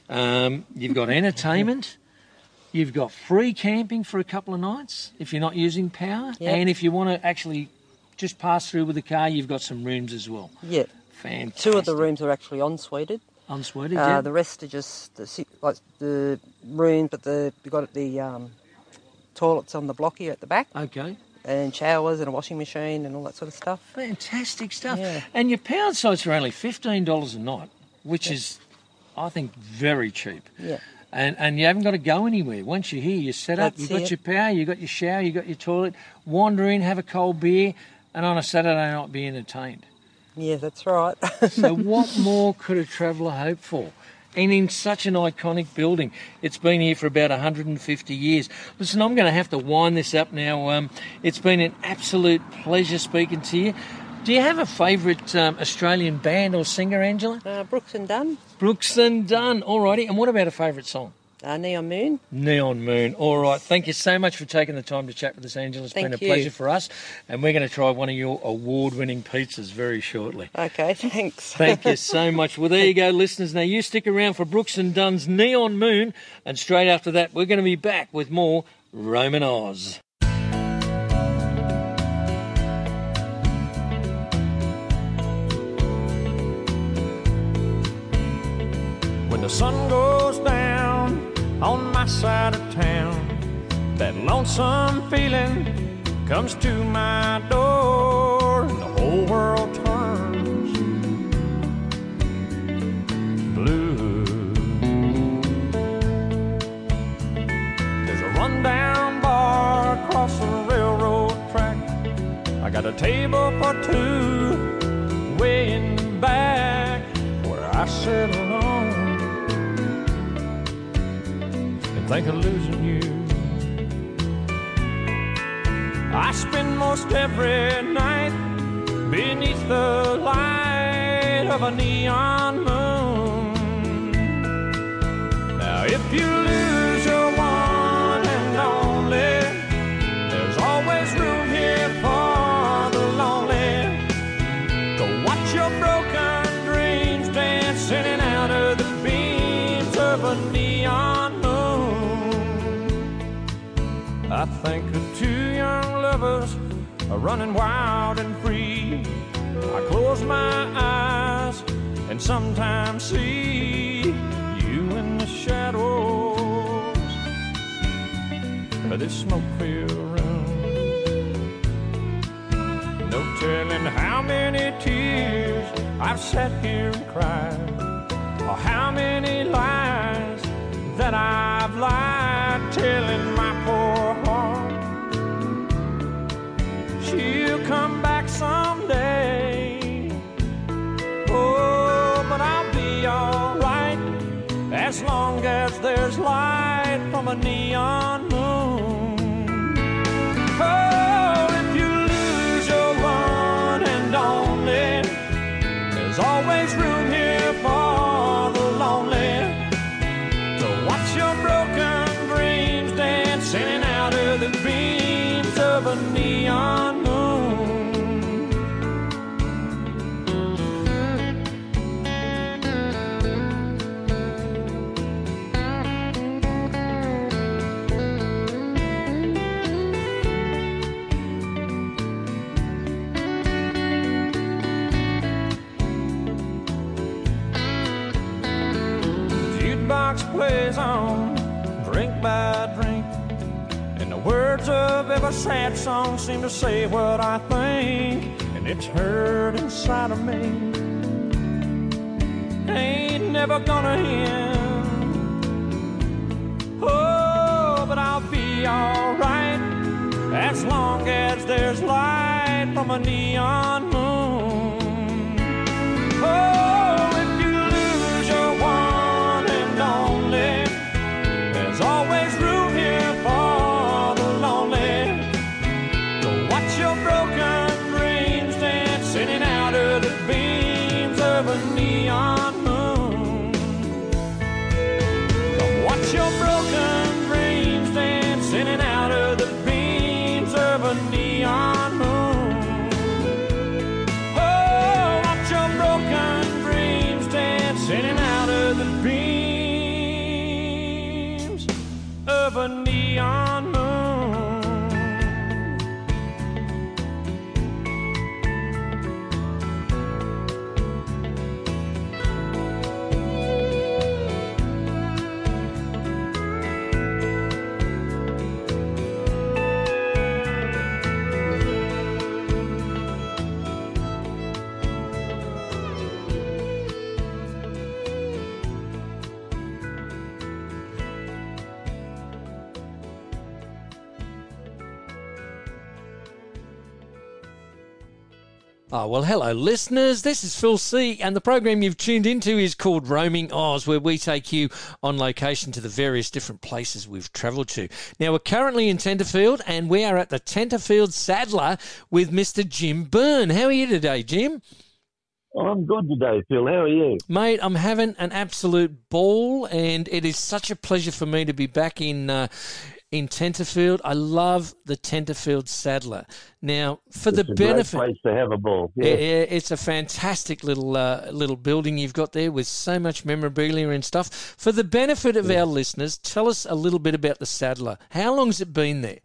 um, you've got entertainment, you've got free camping for a couple of nights if you're not using power, Yep. and if you want to actually just pass through with the car, you've got some rooms as well. Yeah. Fantastic. Two of the rooms are actually en-suited. Unsuited, Uh, yeah. The rest are just the, si- like the room, but the we've got the um, toilets on the block here at the back, Okay. and showers and a washing machine and all that sort of stuff. Fantastic stuff. Yeah. And your powered sites are only fifteen dollars a night, which is I think, very cheap. Yeah. And and you haven't got to go anywhere. Once you're here, you set up, That's you've got it. your power, you've got your shower, you've got your toilet, wander in, have a cold beer, and on a Saturday night be entertained. Yeah, that's right. So what more could a traveller hope for? And in such an iconic building. It's been here for about one hundred fifty years. Listen, I'm going to have to wind this up now. Um, it's been an absolute pleasure speaking to you. Do you have a favourite um, Australian band or singer, Angela? uh, Brooks and Dunn, Brooks and Dunn. All righty. And what about a favourite song? uh, Neon Moon. Neon Moon. All right. Thank you so much for taking the time to chat with us, Angela. It's Thank been a you. pleasure for us. And we're going to try one of your award-winning pizzas very shortly. Okay, thanks. Thank you so much. Well, there you go, listeners. Now, you stick around for Brooks and Dunn's Neon Moon. And straight after that, we're going to be back with more Roman Oz. When the sun goes down on my side of town, that lonesome feeling comes to my door, and the whole world turns blue. There's a rundown bar across the railroad track. I got a table for two way in the back where I sit alone and think of losing you. I spend most every night beneath the light of a neon moon. Now if you lose your one and only, there's always room here for the lonely to watch your broken dreams dance in and out of the beams of a neon moon. I think of two young lovers are running wild and free. I close my eyes and sometimes see you in the shadows of this smoke-filled room. No telling how many tears I've sat here and cried, or how many lies that I've lied, telling my poor heart she'll come back someday. Oh, but I'll be alright as long as there's light from a neon moon. Oh, if you lose your one and only, there's always room here for the lonely to watch your broken dreams dance in and out of the beams of a neon moon. Jukebox plays on, drink by drink, and the words of every sad song seem to say what I think, and it's hurt inside of me. Ain't never gonna end. Oh, but I'll be alright as long as there's light from a neon moon. Oh, if you lose your one and only, there's always room here for the lonely to watch your broken dreams dance in and out of the beams of a neon moon. Come watch your broken dreams dance in and out of the beams of a neon moon. Oh, watch your broken dreams dance in and out of the beams of a neon moon. Oh, well, hello, listeners. This is Phil C, and the program you've tuned into is called Roaming Oz, where we take you on location to the various different places we've travelled to. Now, we're currently in Tenterfield, and we are at the Tenterfield Saddler with Mister Jim Byrne. How are you today, Jim? I'm good today, Phil. How are you? Mate, I'm having an absolute ball, and it is such a pleasure for me to be back in uh, in Tenterfield. I love the Tenterfield Saddler. Now, for It's the a benefit, great place to have a ball. yeah. Yeah. it's a fantastic little uh, little building you've got there with so much memorabilia and stuff. For the benefit of our listeners, tell us a little bit about the Saddler. How long's it been there?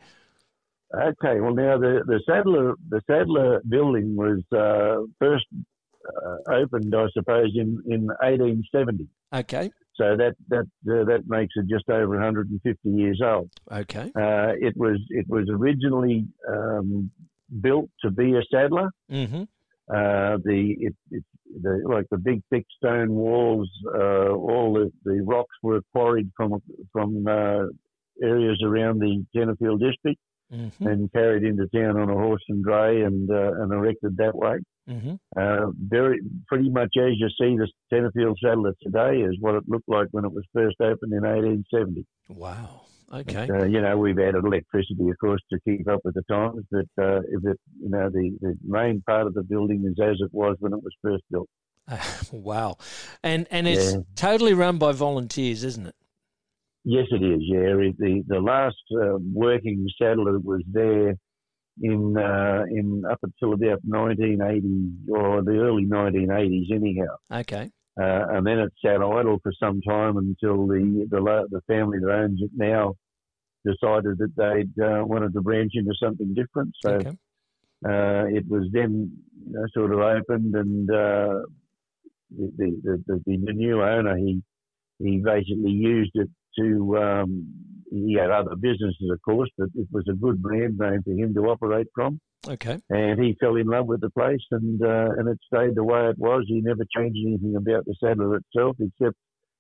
Okay. Well, now the the Saddler the Saddler building was uh, first uh, opened, I suppose, in, in eighteen seventy. Okay, So that that uh, that makes it just over one hundred fifty years old. okay, Uh, it was it was originally um, built to be a saddler. mm-hmm. Uh, the it, it the like the big thick stone walls, uh, all the, the rocks were quarried from from uh, areas around the Tenterfield district Mm-hmm. and carried into town on a horse and dray and uh, and erected that way. Mm-hmm. Uh, very pretty much as you see the Tenterfield Saddler today is what it looked like when it was first opened in eighteen seventy. Wow. Okay. Uh, you know, we've added electricity, of course, to keep up with the times, but uh, if it, you know, the, the main part of the building is as it was when it was first built. Wow. And and it's Yeah. totally run by volunteers, isn't it? Yes, it is. Yeah, It- the the last uh, working saddler was there in uh, in up until about nineteen eighty or the early nineteen eighties, anyhow. Okay. Uh, and then it sat idle for some time until the the, la- the family that owns it now decided that they'd uh, wanted to branch into something different. So Okay. uh, it was then, you know, sort of opened, and uh, the, the, the, the the new owner he he basically used it to. Um, he had other businesses, of course, but it was a good brand name for him to operate from. Okay. And he fell in love with the place, and uh, and it stayed the way it was. He never changed anything about the saddler itself, except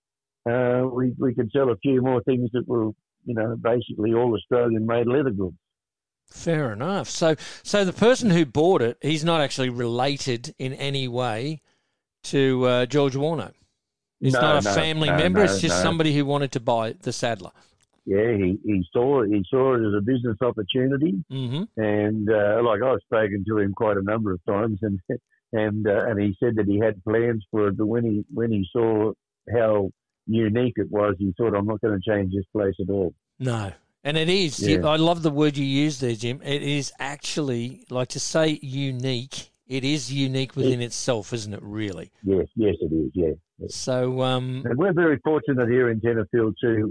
uh, we we could sell a few more things that were, you know, basically all Australian-made leather goods. Fair enough. So so the person who bought it, he's not actually related in any way to uh, George Warno. It's No, not a no, family no, member. no, it's just no. somebody who wanted to buy the Saddler. Yeah, he, he saw he saw it as a business opportunity, Mm-hmm. and uh, like I've spoken to him quite a number of times, and and uh, and he said that he had plans for it, but when he when he saw how unique it was, he thought, I'm not going to change this place at all. No. And it is. Yeah. You- I love the word you used there, Jim. It is actually, like to say unique, it is unique within itself, isn't it, really? Yes, yes, it is. Yeah. So, um, And we're very fortunate here in Tenterfield to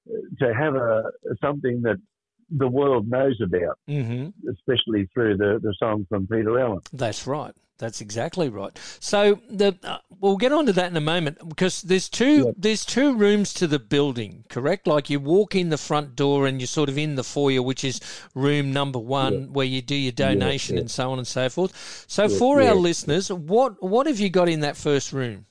to have a something that the world knows about, mhm, especially through the, the song from Peter Allen. that's right. That's exactly right. So the uh, we'll get on to that in a moment because there's two Yep. there's two rooms to the building, correct? Like you walk in the front door and you're sort of in the foyer, which is room number one, Yeah. where you do your donation yeah. and so on and so forth. So Yeah, for yeah. our listeners, what what have you got in that first room?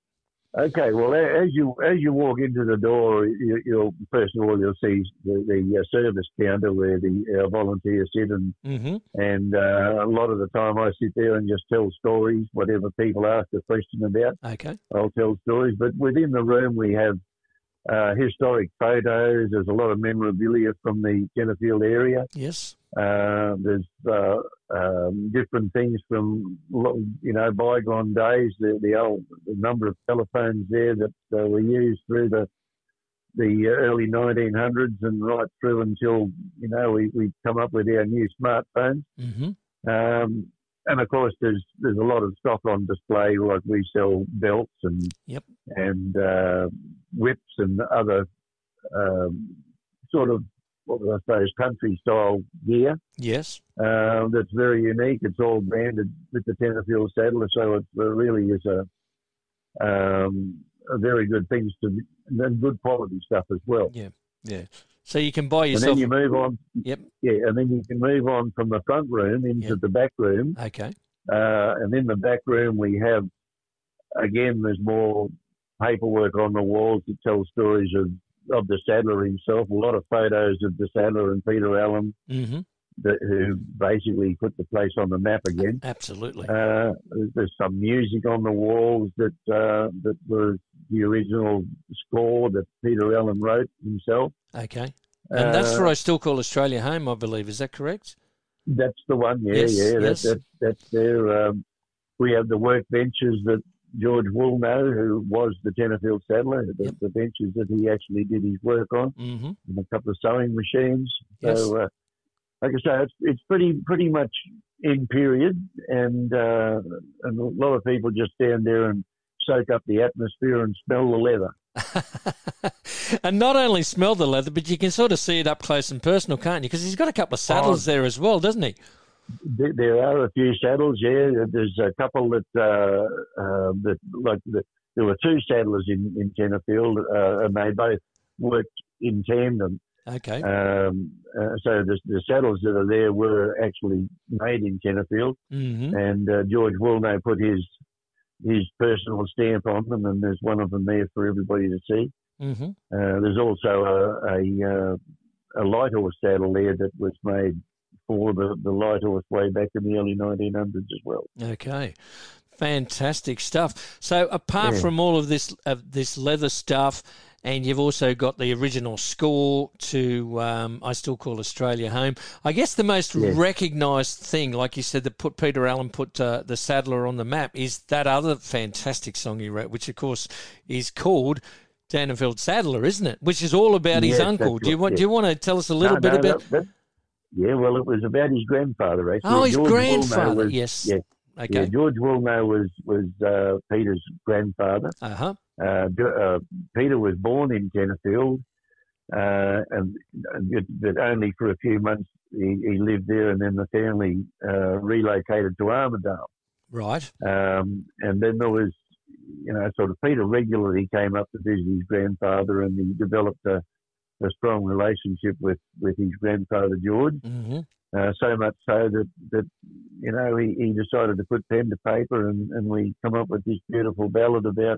Okay, well, a- as you as you walk into the door, you, you'll first of all you'll see the, the uh, service counter where the uh, volunteers sit, and Mm-hmm. and uh, a lot of the time I sit there and just tell stories. Whatever people ask a question about, Okay. I'll tell stories. But within the room we have uh, historic photos. There's a lot of memorabilia from the Tenterfield area. Yes. Uh, there's uh, um, different things from, you know, bygone days. The, the old the number of telephones there that uh, were used through the the early nineteen hundreds and right through until, you know, we we come up with our new smartphones. Mm-hmm. Um, and of course, there's there's a lot of stock on display. Like we sell belts and Yep. and uh, whips and other um, sort of, what would I say, country style gear. Yes. Uh, that's very unique. It's all branded with the Tenterfield Saddler, so it uh, really is a um, a very good things to and good quality stuff as well. Yeah. Yeah. So you can buy And yourself. then you move on. Yep. Yeah, and then you can move on from the front room into Yep. the back room. Okay. Uh, and in the back room, we have, again, there's more paperwork on the walls that tell stories of, of the Saddler himself. A lot of photos of the Saddler and Peter Allen. Mm-hmm. that, who basically put the place on the map again. Absolutely. Uh, there's some music on the walls that uh, that was the original score that Peter Allen wrote himself. Okay. And that's Uh, for I Still Call Australia Home, I believe. Is that correct? That's the one, yeah, Yes, yeah. yes. That's that, that's there. Um, we have the work benches that George Woolnough, who was the Tenterfield saddler, the, Yep. the benches that he actually did his work on, Mm-hmm. and a couple of sewing machines. Yes. So, uh, like I say, it's, it's pretty pretty much in period, and uh, and a lot of people just stand there and soak up the atmosphere and smell the leather. And not only smell the leather, but you can sort of see it up close and personal, can't you? Because he's got a couple of saddles Oh. there as well, doesn't he? There, there are a few saddles, yeah. There's a couple that, uh, uh, that like the, there were two saddlers in in Tenterfield, uh, and they both worked in tandem. Okay. Um, uh, so the, the saddles that are there were actually made in Tenterfield, Mm-hmm. and uh, George Woolnough put his his personal stamp on them, and there's one of them there for everybody to see. Mm-hmm. Uh, there's also a a, uh, a light horse saddle there that was made for the, the light horse way back in the early nineteen hundreds as well. Okay. Fantastic stuff. So apart Yeah. from all of this uh, this leather stuff, and you've also got the original score to um, I Still Call Australia Home. I guess the most Yeah. recognised thing, like you said, that put Peter Allen put uh, the Saddler on the map is that other fantastic song he wrote, which of course is called Tenterfield Saddler, isn't it? Which is all about his Yes, uncle. that's Do you right, want yeah. Do you want to tell us a little No, bit no, about? that- that- yeah, well, it was about his grandfather, actually. Oh, his George grandfather. Woolnough was- Yes. Yeah, Okay. yeah, George Woolnough was, was uh, Peter's grandfather. Uh huh. Uh, Jo- uh, Peter was born in Tenterfield, uh, and but only for a few months he, he lived there, and then the family uh, relocated to Armidale. Right. Um, and then there was, you know, sort of Peter regularly came up to visit his grandfather, and he developed a, a strong relationship with, with his grandfather George. Mm-hmm. Uh, so much so that, that you know, he, he decided to put pen to paper, and, and we come up with this beautiful ballad about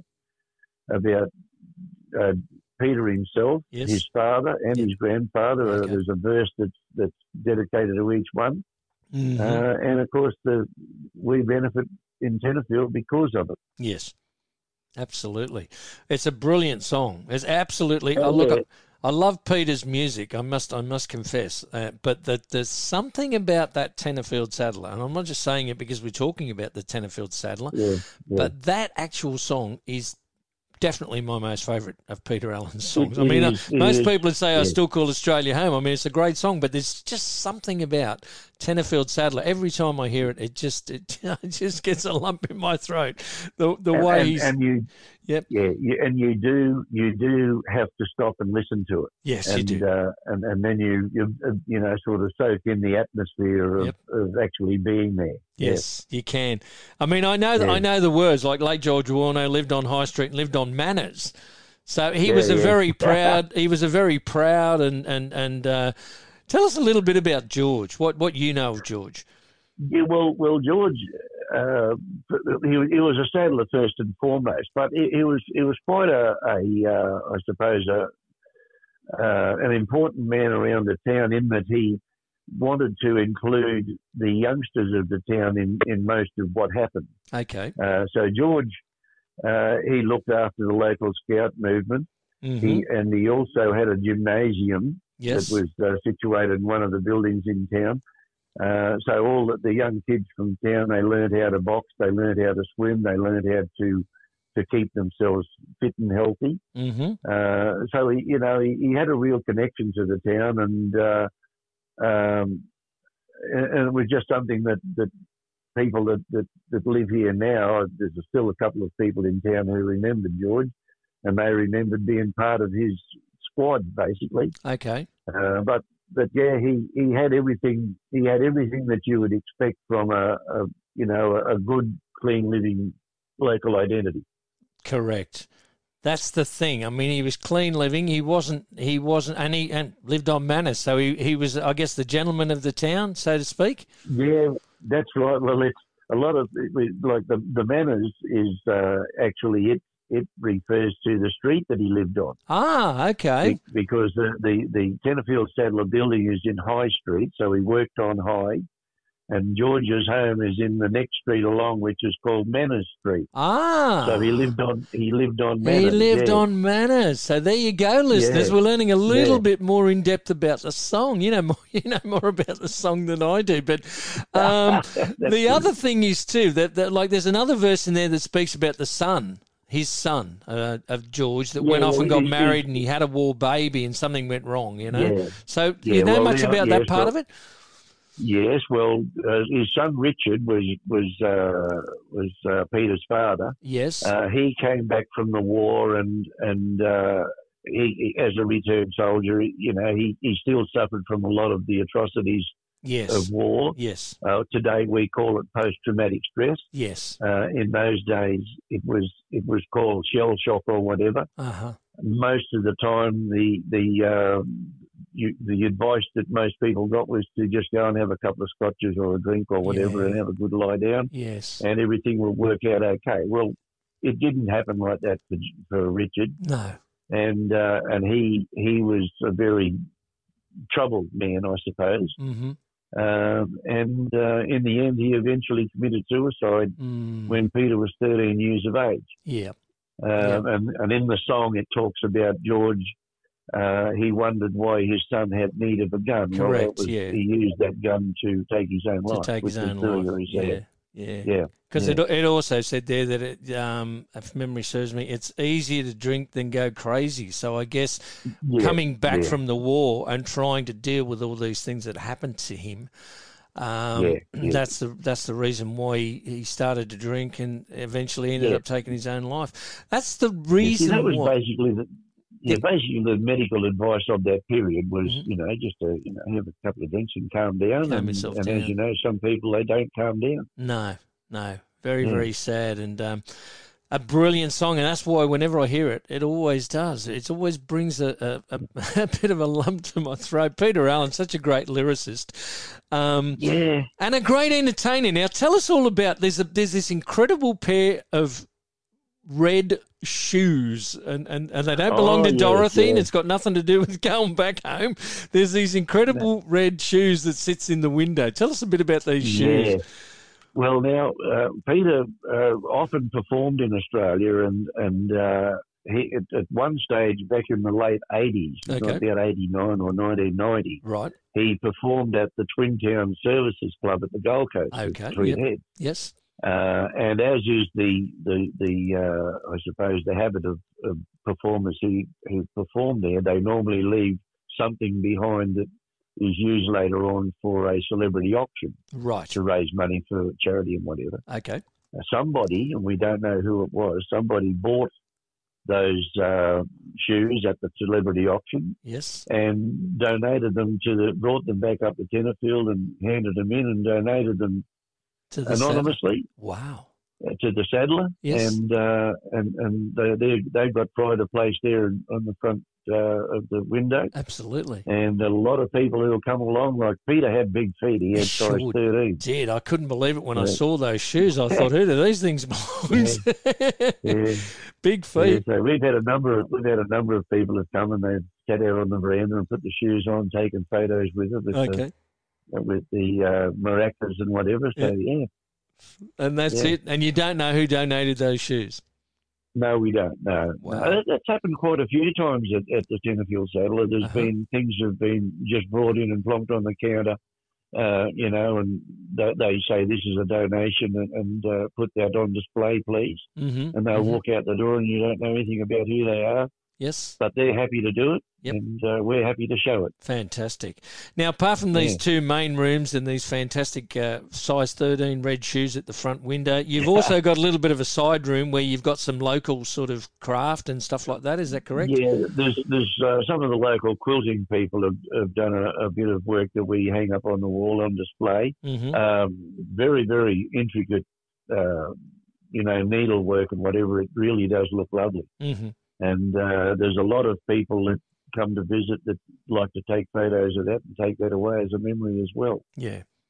about uh, Peter himself, Yes. his father, and Yep. his grandfather. Uh, Okay. there's a verse that's that's dedicated to each one, Mm-hmm. uh, and of course, the we benefit in Tenterfield because of it. Yes, absolutely. It's a brilliant song. It's absolutely. Oh, oh, look, yeah. I, I love Peter's music. I must, I must confess. Uh, but the, there's something about that Tenterfield Saddler, and I'm not just saying it because we're talking about the Tenterfield Saddler, Yeah, yeah. but that actual song is definitely my most favourite of Peter Allen's songs. It I mean, uh, is, it most is, people would say I yeah. Still Call Australia Home. I mean, it's a great song, but there's just something about Tenterfield Saddler. Every time I hear it, it just it, it just gets a lump in my throat. The the And- way and, he's and you, yep. yeah, you, and you do you do have to stop and listen to it. Yes, and, you do. Uh, and and then you you uh, you know sort of soak in the atmosphere of, Yep. of actually being there. Yes, you can. I mean, I know that Yeah. I know the words. Like late George Warno lived on High Street and lived on Manners, so he Yeah, was a yeah. very proud. He was a very proud and and and. Uh, tell us a little bit about George. What what you know of George? Yeah, well, well, George, uh, he, he was a saddler first and foremost, but he, he was he was quite a, a uh, I suppose a uh, an important man around the town in that he wanted to include the youngsters of the town in, in most of what happened. Okay. Uh, so George, uh, he looked after the local scout movement. Mm-hmm. He, and he also had a gymnasium Yes. that was uh, situated in one of the buildings in town. Uh, so all the, the young kids from town, they learned how to box, they learned how to swim, they learned how to to keep themselves fit and healthy. Mm-hmm. Uh, so he, you know, he, he had a real connection to the town, and uh, um, and, and it was just something that, that people that, that, that live here now. There's still a couple of people in town who remember George, and they remembered being part of his squad, basically. Okay. Uh, but but yeah, he, he had everything. He had everything that you would expect from a, a you know a good, clean living local identity. Correct. That's the thing. I mean, he was clean living. He wasn't. He wasn't, and he and lived on Manners. So he, he was, I guess, the gentleman of the town, so to speak. Yeah, that's right. Well, it's a lot of like the the Manners is uh, actually it it refers to the street that he lived on. Ah, okay. Be- because the, the, the Tenterfield Saddler building is in High Street, so he worked on High. And George's home is in the next street along, which is called Manners Street. Ah. So he lived on he lived on Manners. He lived yeah. on Manners. So there you go, listeners. Yeah. We're learning a little Yeah. bit more in depth about the song. You know more, you know more about the song than I do. But um, the other thing is too that, that like there's another verse in there that speaks about the son, his son uh, of George, that Yeah, went off well, and got he- married, and he had a war baby, and something went wrong. You know. Yeah. So Yeah, you know well, much yeah, about yes, that part well- of it? Yes, well, uh, his son Richard was was uh, was uh, Peter's father. Yes. Uh, he came back from the war, and and uh, he, he, as a returned soldier, you know, he, he still suffered from a lot of the atrocities yes. of war. Yes. Uh, today we call it post-traumatic stress. Yes. Uh, in those days, it was it was called shell shock or whatever. Uh huh. Most of the time, the the um, you, the advice that most people got was to just go and have a couple of scotches or a drink or whatever, Yeah. and have a good lie down, Yes. and everything will work out okay. Well, it didn't happen like that for, for Richard, No. and uh, and he he was a very troubled man, I suppose. Mm-hmm. Um, and uh, in the end, he eventually committed suicide Mm. when Peter was thirteen years of age. Yeah. Um, Yeah. and, and in the song, it talks about George. Uh, he wondered why his son had need of a gun. Well, Correct, that was, yeah. He used that gun to take his own To life. take which his was own very, life. very Yeah. sad. Yeah. Yeah. Because yeah. it, it also said there that, it, um, if memory serves me, it's easier to drink than go crazy. So I guess Yeah, coming back yeah. from the war and trying to deal with all these things that happened to him, um, Yeah, yeah. that's the that's the reason why he, he started to drink and eventually ended Yeah. up taking his own life. That's the You reason see, that was why. basically the, yeah, basically the medical advice of that period was, Mhm. you know, just to you know have a couple of drinks and calm down. Calm and yourself and down. as you know, some people they don't calm down. No, no, very, Yeah. very sad, and um, a brilliant song, and that's why whenever I hear it, it always does. It always brings a, a, a, a bit of a lump to my throat. Peter Allen, such a great lyricist, um, Yeah. and a great entertainer. Now, tell us all about there's a, there's this incredible pair of red shoes, and, and, and they don't belong Oh, to yes, Dorothy, and yeah. it's got nothing to do with going back home. There's these incredible red shoes that sits in the window. Tell us a bit about these shoes. Yeah. Well, now uh, Peter uh, often performed in Australia, and and uh, he at, at one stage back in the late eighties, Okay. about eighty-nine or nineteen ninety, Right. he performed at the Twin Town Services Club at the Gold Coast, at Okay, Tweed yep. Head. Yes. Uh, and as is the the the uh, I suppose the habit of, of performers who who perform there, they normally leave something behind that is used later on for a celebrity auction Right. to raise money for charity and whatever. Okay. Uh, somebody, and we don't know who it was, somebody bought those uh, shoes at the celebrity auction Yes. and donated them to the, brought them back up to Tenterfield and handed them in and donated them To the saddle. anonymously Wow. uh, to the saddler. Yes. And uh, and and they they they've got pride of place there on the front uh, of the window. Absolutely. And a lot of people who will come along, like Peter had big feet. He had size Sure thirteen. Did. I couldn't believe it when I Yeah. saw those shoes. I thought, who do these things belong to? Yeah. Big Yeah, feet. so we've had a number of we've had a number of people have come and they've sat out on the veranda and put the shoes on, taken photos with it, with Okay. the, with the uh, maracas and whatever. So yeah. And that's Yeah. it. And you don't know who donated those shoes. No, we don't. No, Wow. no. That- That's happened quite a few times at, at the Tenterfield Saddler. There's Uh-huh. been things have been just brought in and plonked on the counter, uh, you know, and they, they say this is a donation and, and uh, put that on display, please. Mm-hmm. And they'll walk out the door and you don't know anything about who they are, Yes. but they're happy to do it, Yep. and uh, we're happy to show it. Fantastic. Now, apart from these Yeah. two main rooms and these fantastic uh, size thirteen red shoes at the front window, you've also got a little bit of a side room where you've got some local sort of craft and stuff like that. Is that correct? Yeah, there's there's uh, some of the local quilting people have, have done a, a bit of work that we hang up on the wall on display. Mm-hmm. Um, very, very intricate, uh, you know, needlework and whatever. It really does look lovely. Mm-hmm. And uh, there's a lot of people that come to visit that like to take photos of that and take that away as a memory as well. Yeah.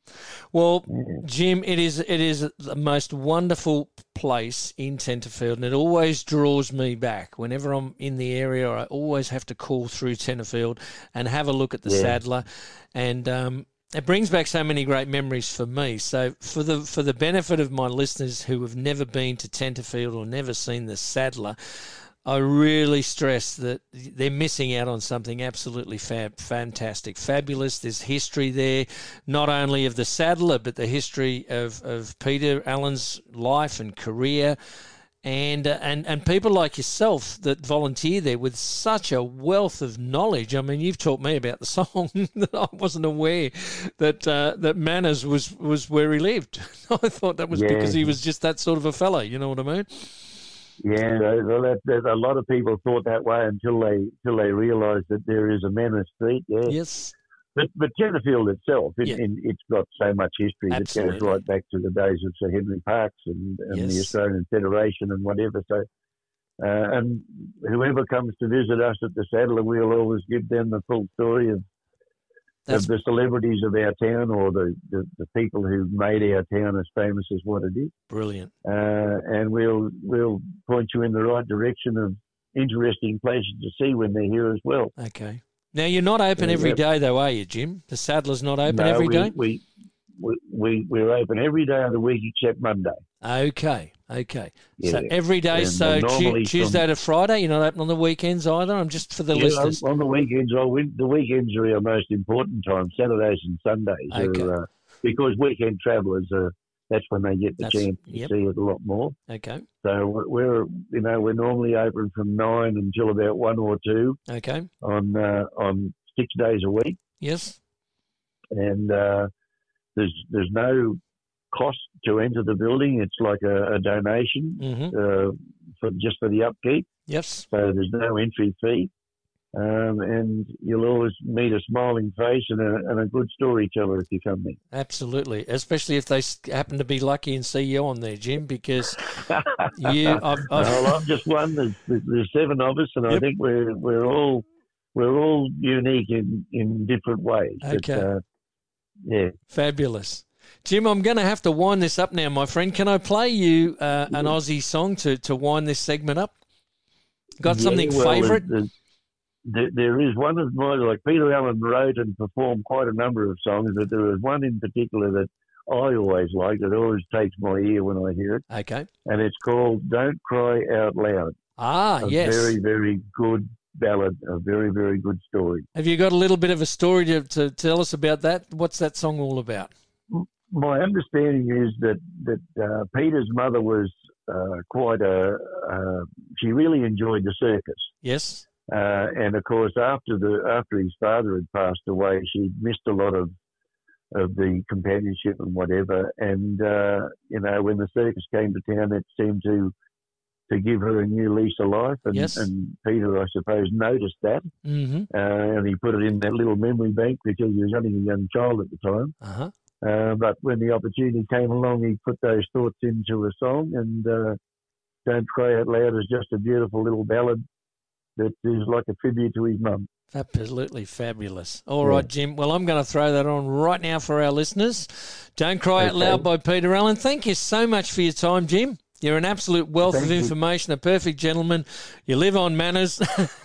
Well, Jim, it is it is the most wonderful place in Tenterfield, and it always draws me back. Whenever I'm in the area, I always have to call through Tenterfield and have a look at the Yeah. Saddler, and um, it brings back so many great memories for me. So for the for the benefit of my listeners who have never been to Tenterfield or never seen the Saddler, I really stress that they're missing out on something absolutely fab, fantastic, fabulous. There's history there, not only of the Saddler, but the history of, of Peter Allen's life and career, and, uh, and and people like yourself that volunteer there with such a wealth of knowledge. I mean, you've taught me about the song that I wasn't aware that uh, that Manners was, was where he lived. I thought that was Yeah. because he was just that sort of a fellow, you know what I mean? Yeah, well, that, that, a lot of people thought that way until they until they realised that there is a Manor Street. Yeah. Yes. But but Tenterfield itself, it, Yeah. it, it's got so much history that Absolutely. goes right back to the days of Sir Henry Parkes and, and the Yes. Australian Federation and whatever. So, uh, and whoever comes to visit us at the Saddler, we'll always give them the full story of, That's of the celebrities of our town or the, the, the people who made our town as famous as what it is. brilliant. Uh, and we'll we'll point you in the right direction of interesting places to see when they're here as well. Okay. Now, you're not open Yeah, every yep. day, though, are you, Jim? The Saddler's not open No, every we, day? We, we, we, we're open every day of the week except Monday. Okay, okay. So Yeah. every day, And so Tu- normally Tuesday from- to Friday, you're not open on the weekends either? I'm just for the Yeah, listeners. on, on the weekends, oh, we, the weekends are our most important time. Saturdays and Sundays, Okay. are, uh, because weekend travellers are. That's when they get the That's- chance to yep. see it a lot more. Okay, So we're, we're, you know, we're normally open from nine until about one or two okay. on uh, on six days a week, Yes, and uh, there's there's no cost to enter the building. It's like a, a donation mm-hmm. uh, for just for the upkeep. Yes, So there's no entry fee. Um, and you'll always meet a smiling face and a, and a good storyteller if you come there. absolutely. Especially if they s- happen to be lucky and see you on there, Jim, because you, I've, I've, Well, I'm just one. There's, there's seven of us, and I Yep. think we're we're all we're all unique in, in different ways. Okay. But, uh, yeah. fabulous. Jim, I'm going to have to wind this up now, my friend. Can I play you uh, an Aussie song to, to wind this segment up? Got something Yeah, well, favourite? there's- There, there is one of mine, like Peter Allen wrote and performed quite a number of songs, but there is one in particular that I always like, that always takes my ear when I hear it, Okay. and it's called Don't Cry Out Loud. Ah, A yes. very, very good ballad, a very, very good story. Have you got a little bit of a story to, to tell us about that? What's that song all about? My understanding is that, that uh, Peter's mother was uh, quite a, uh, she really enjoyed the circus. Yes. Uh, and of course, after the after his father had passed away, she missed a lot of of the companionship and whatever. And uh, you know, when the circus came to town, it seemed to to give her a new lease of life. And, Yes. and Peter, I suppose, noticed that, Mm-hmm. uh, and he put it in that little memory bank because he was only a young child at the time. Uh-huh. Uh, but when the opportunity came along, he put those thoughts into a song. And uh, Don't Cry Out Loud is just a beautiful little ballad that is like a tribute to his mum. Absolutely fabulous. All right, Jim. Well, I'm going to throw that on right now for our listeners. Don't Cry Out Okay. Loud by Peter Allen. Thank you so much for your time, Jim. You're an absolute wealth Thank of you. information, a perfect gentleman. You live on manners.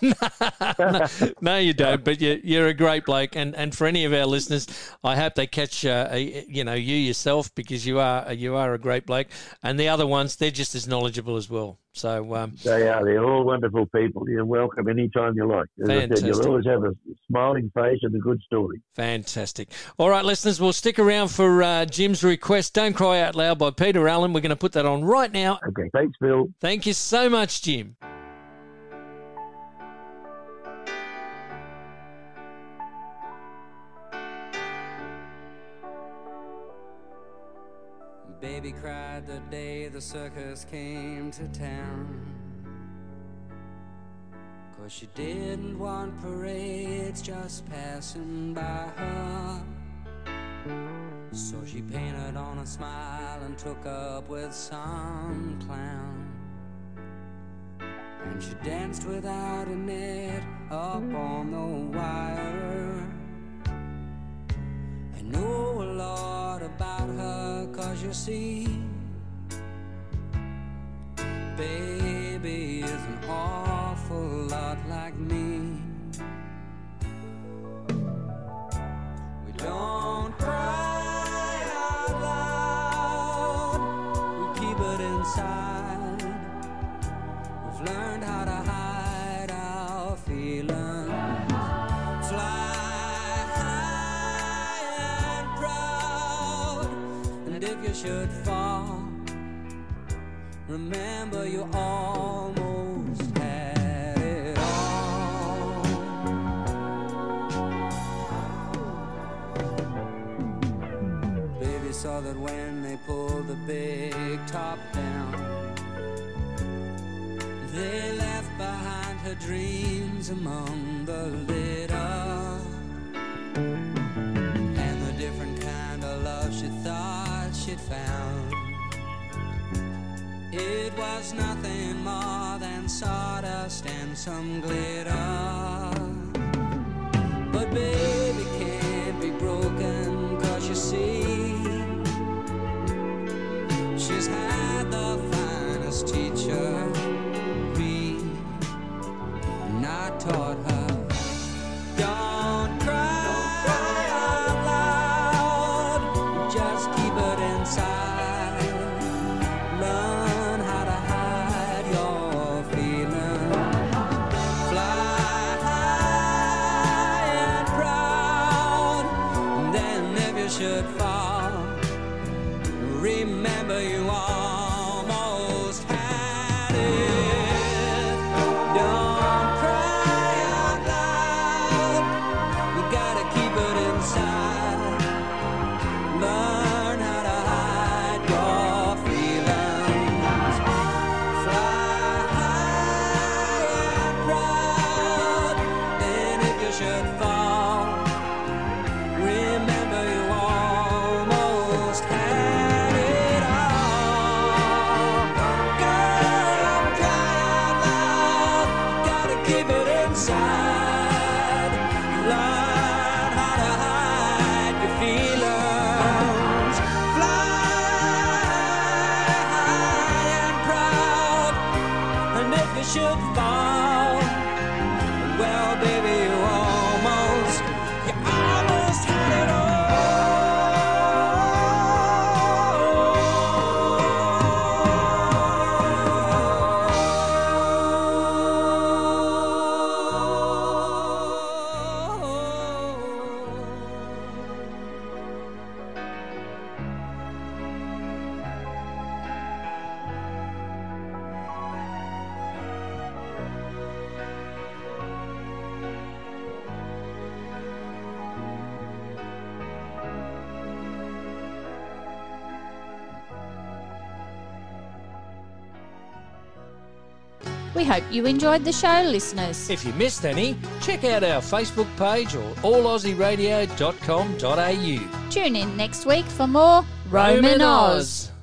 no, no, you don't, but you, you're a great bloke. And, and for any of our listeners, I hope they catch, uh, a, you know, you yourself, because you are you are a great bloke. And the other ones, they're just as knowledgeable as well. So, um, They are. They're all wonderful people. You're welcome anytime you like. As I said, Fantastic. you'll always have a smiling face and a good story. fantastic. All right, listeners, we'll stick around for uh, Jim's request, Don't Cry Out Loud by Peter Allen. We're going to put that on right now. Okay, thanks, Phil. Thank you so much, Jim. Baby cried the day the circus came to town, 'cause she didn't want parades just passing by her. So she painted on a smile and took up with some clown, and she danced without a net up on the wire. I know a lot 'cause you see, baby is an awful lot like me. We don't cry out loud, we keep it inside. We've learned how to hide our feelings. Fly high and proud, and if you should fall, remember you almost had it all. Baby saw that when they pulled the big top down, they left behind her dreams among the litter, and the different kind of love she thought she'd found. It was nothing more than sawdust and some glitter. But baby can't be broken, 'cause you see, she's had the finest teacher, me, and I taught her. Don't cry, Don't cry out loud, just keep it inside. Learn how to hide your feelings. Fly high and proud, and then if you should fall, remember you almost had it. Don't cry out loud, you gotta keep it inside. Learn how to hide your feelings. Fly high and proud, and if you should fall, remember you almost had it all. Girl, don't cry out loud, gotta keep it inside. Learn how to hide your feelings. Fly high and proud, and if you should fall, well, baby, you almost, you almost had it We hope you enjoyed the show, listeners. If you missed any, check out our Facebook page or all aussie radio dot com dot a u. Tune in next week for more Roman Oz.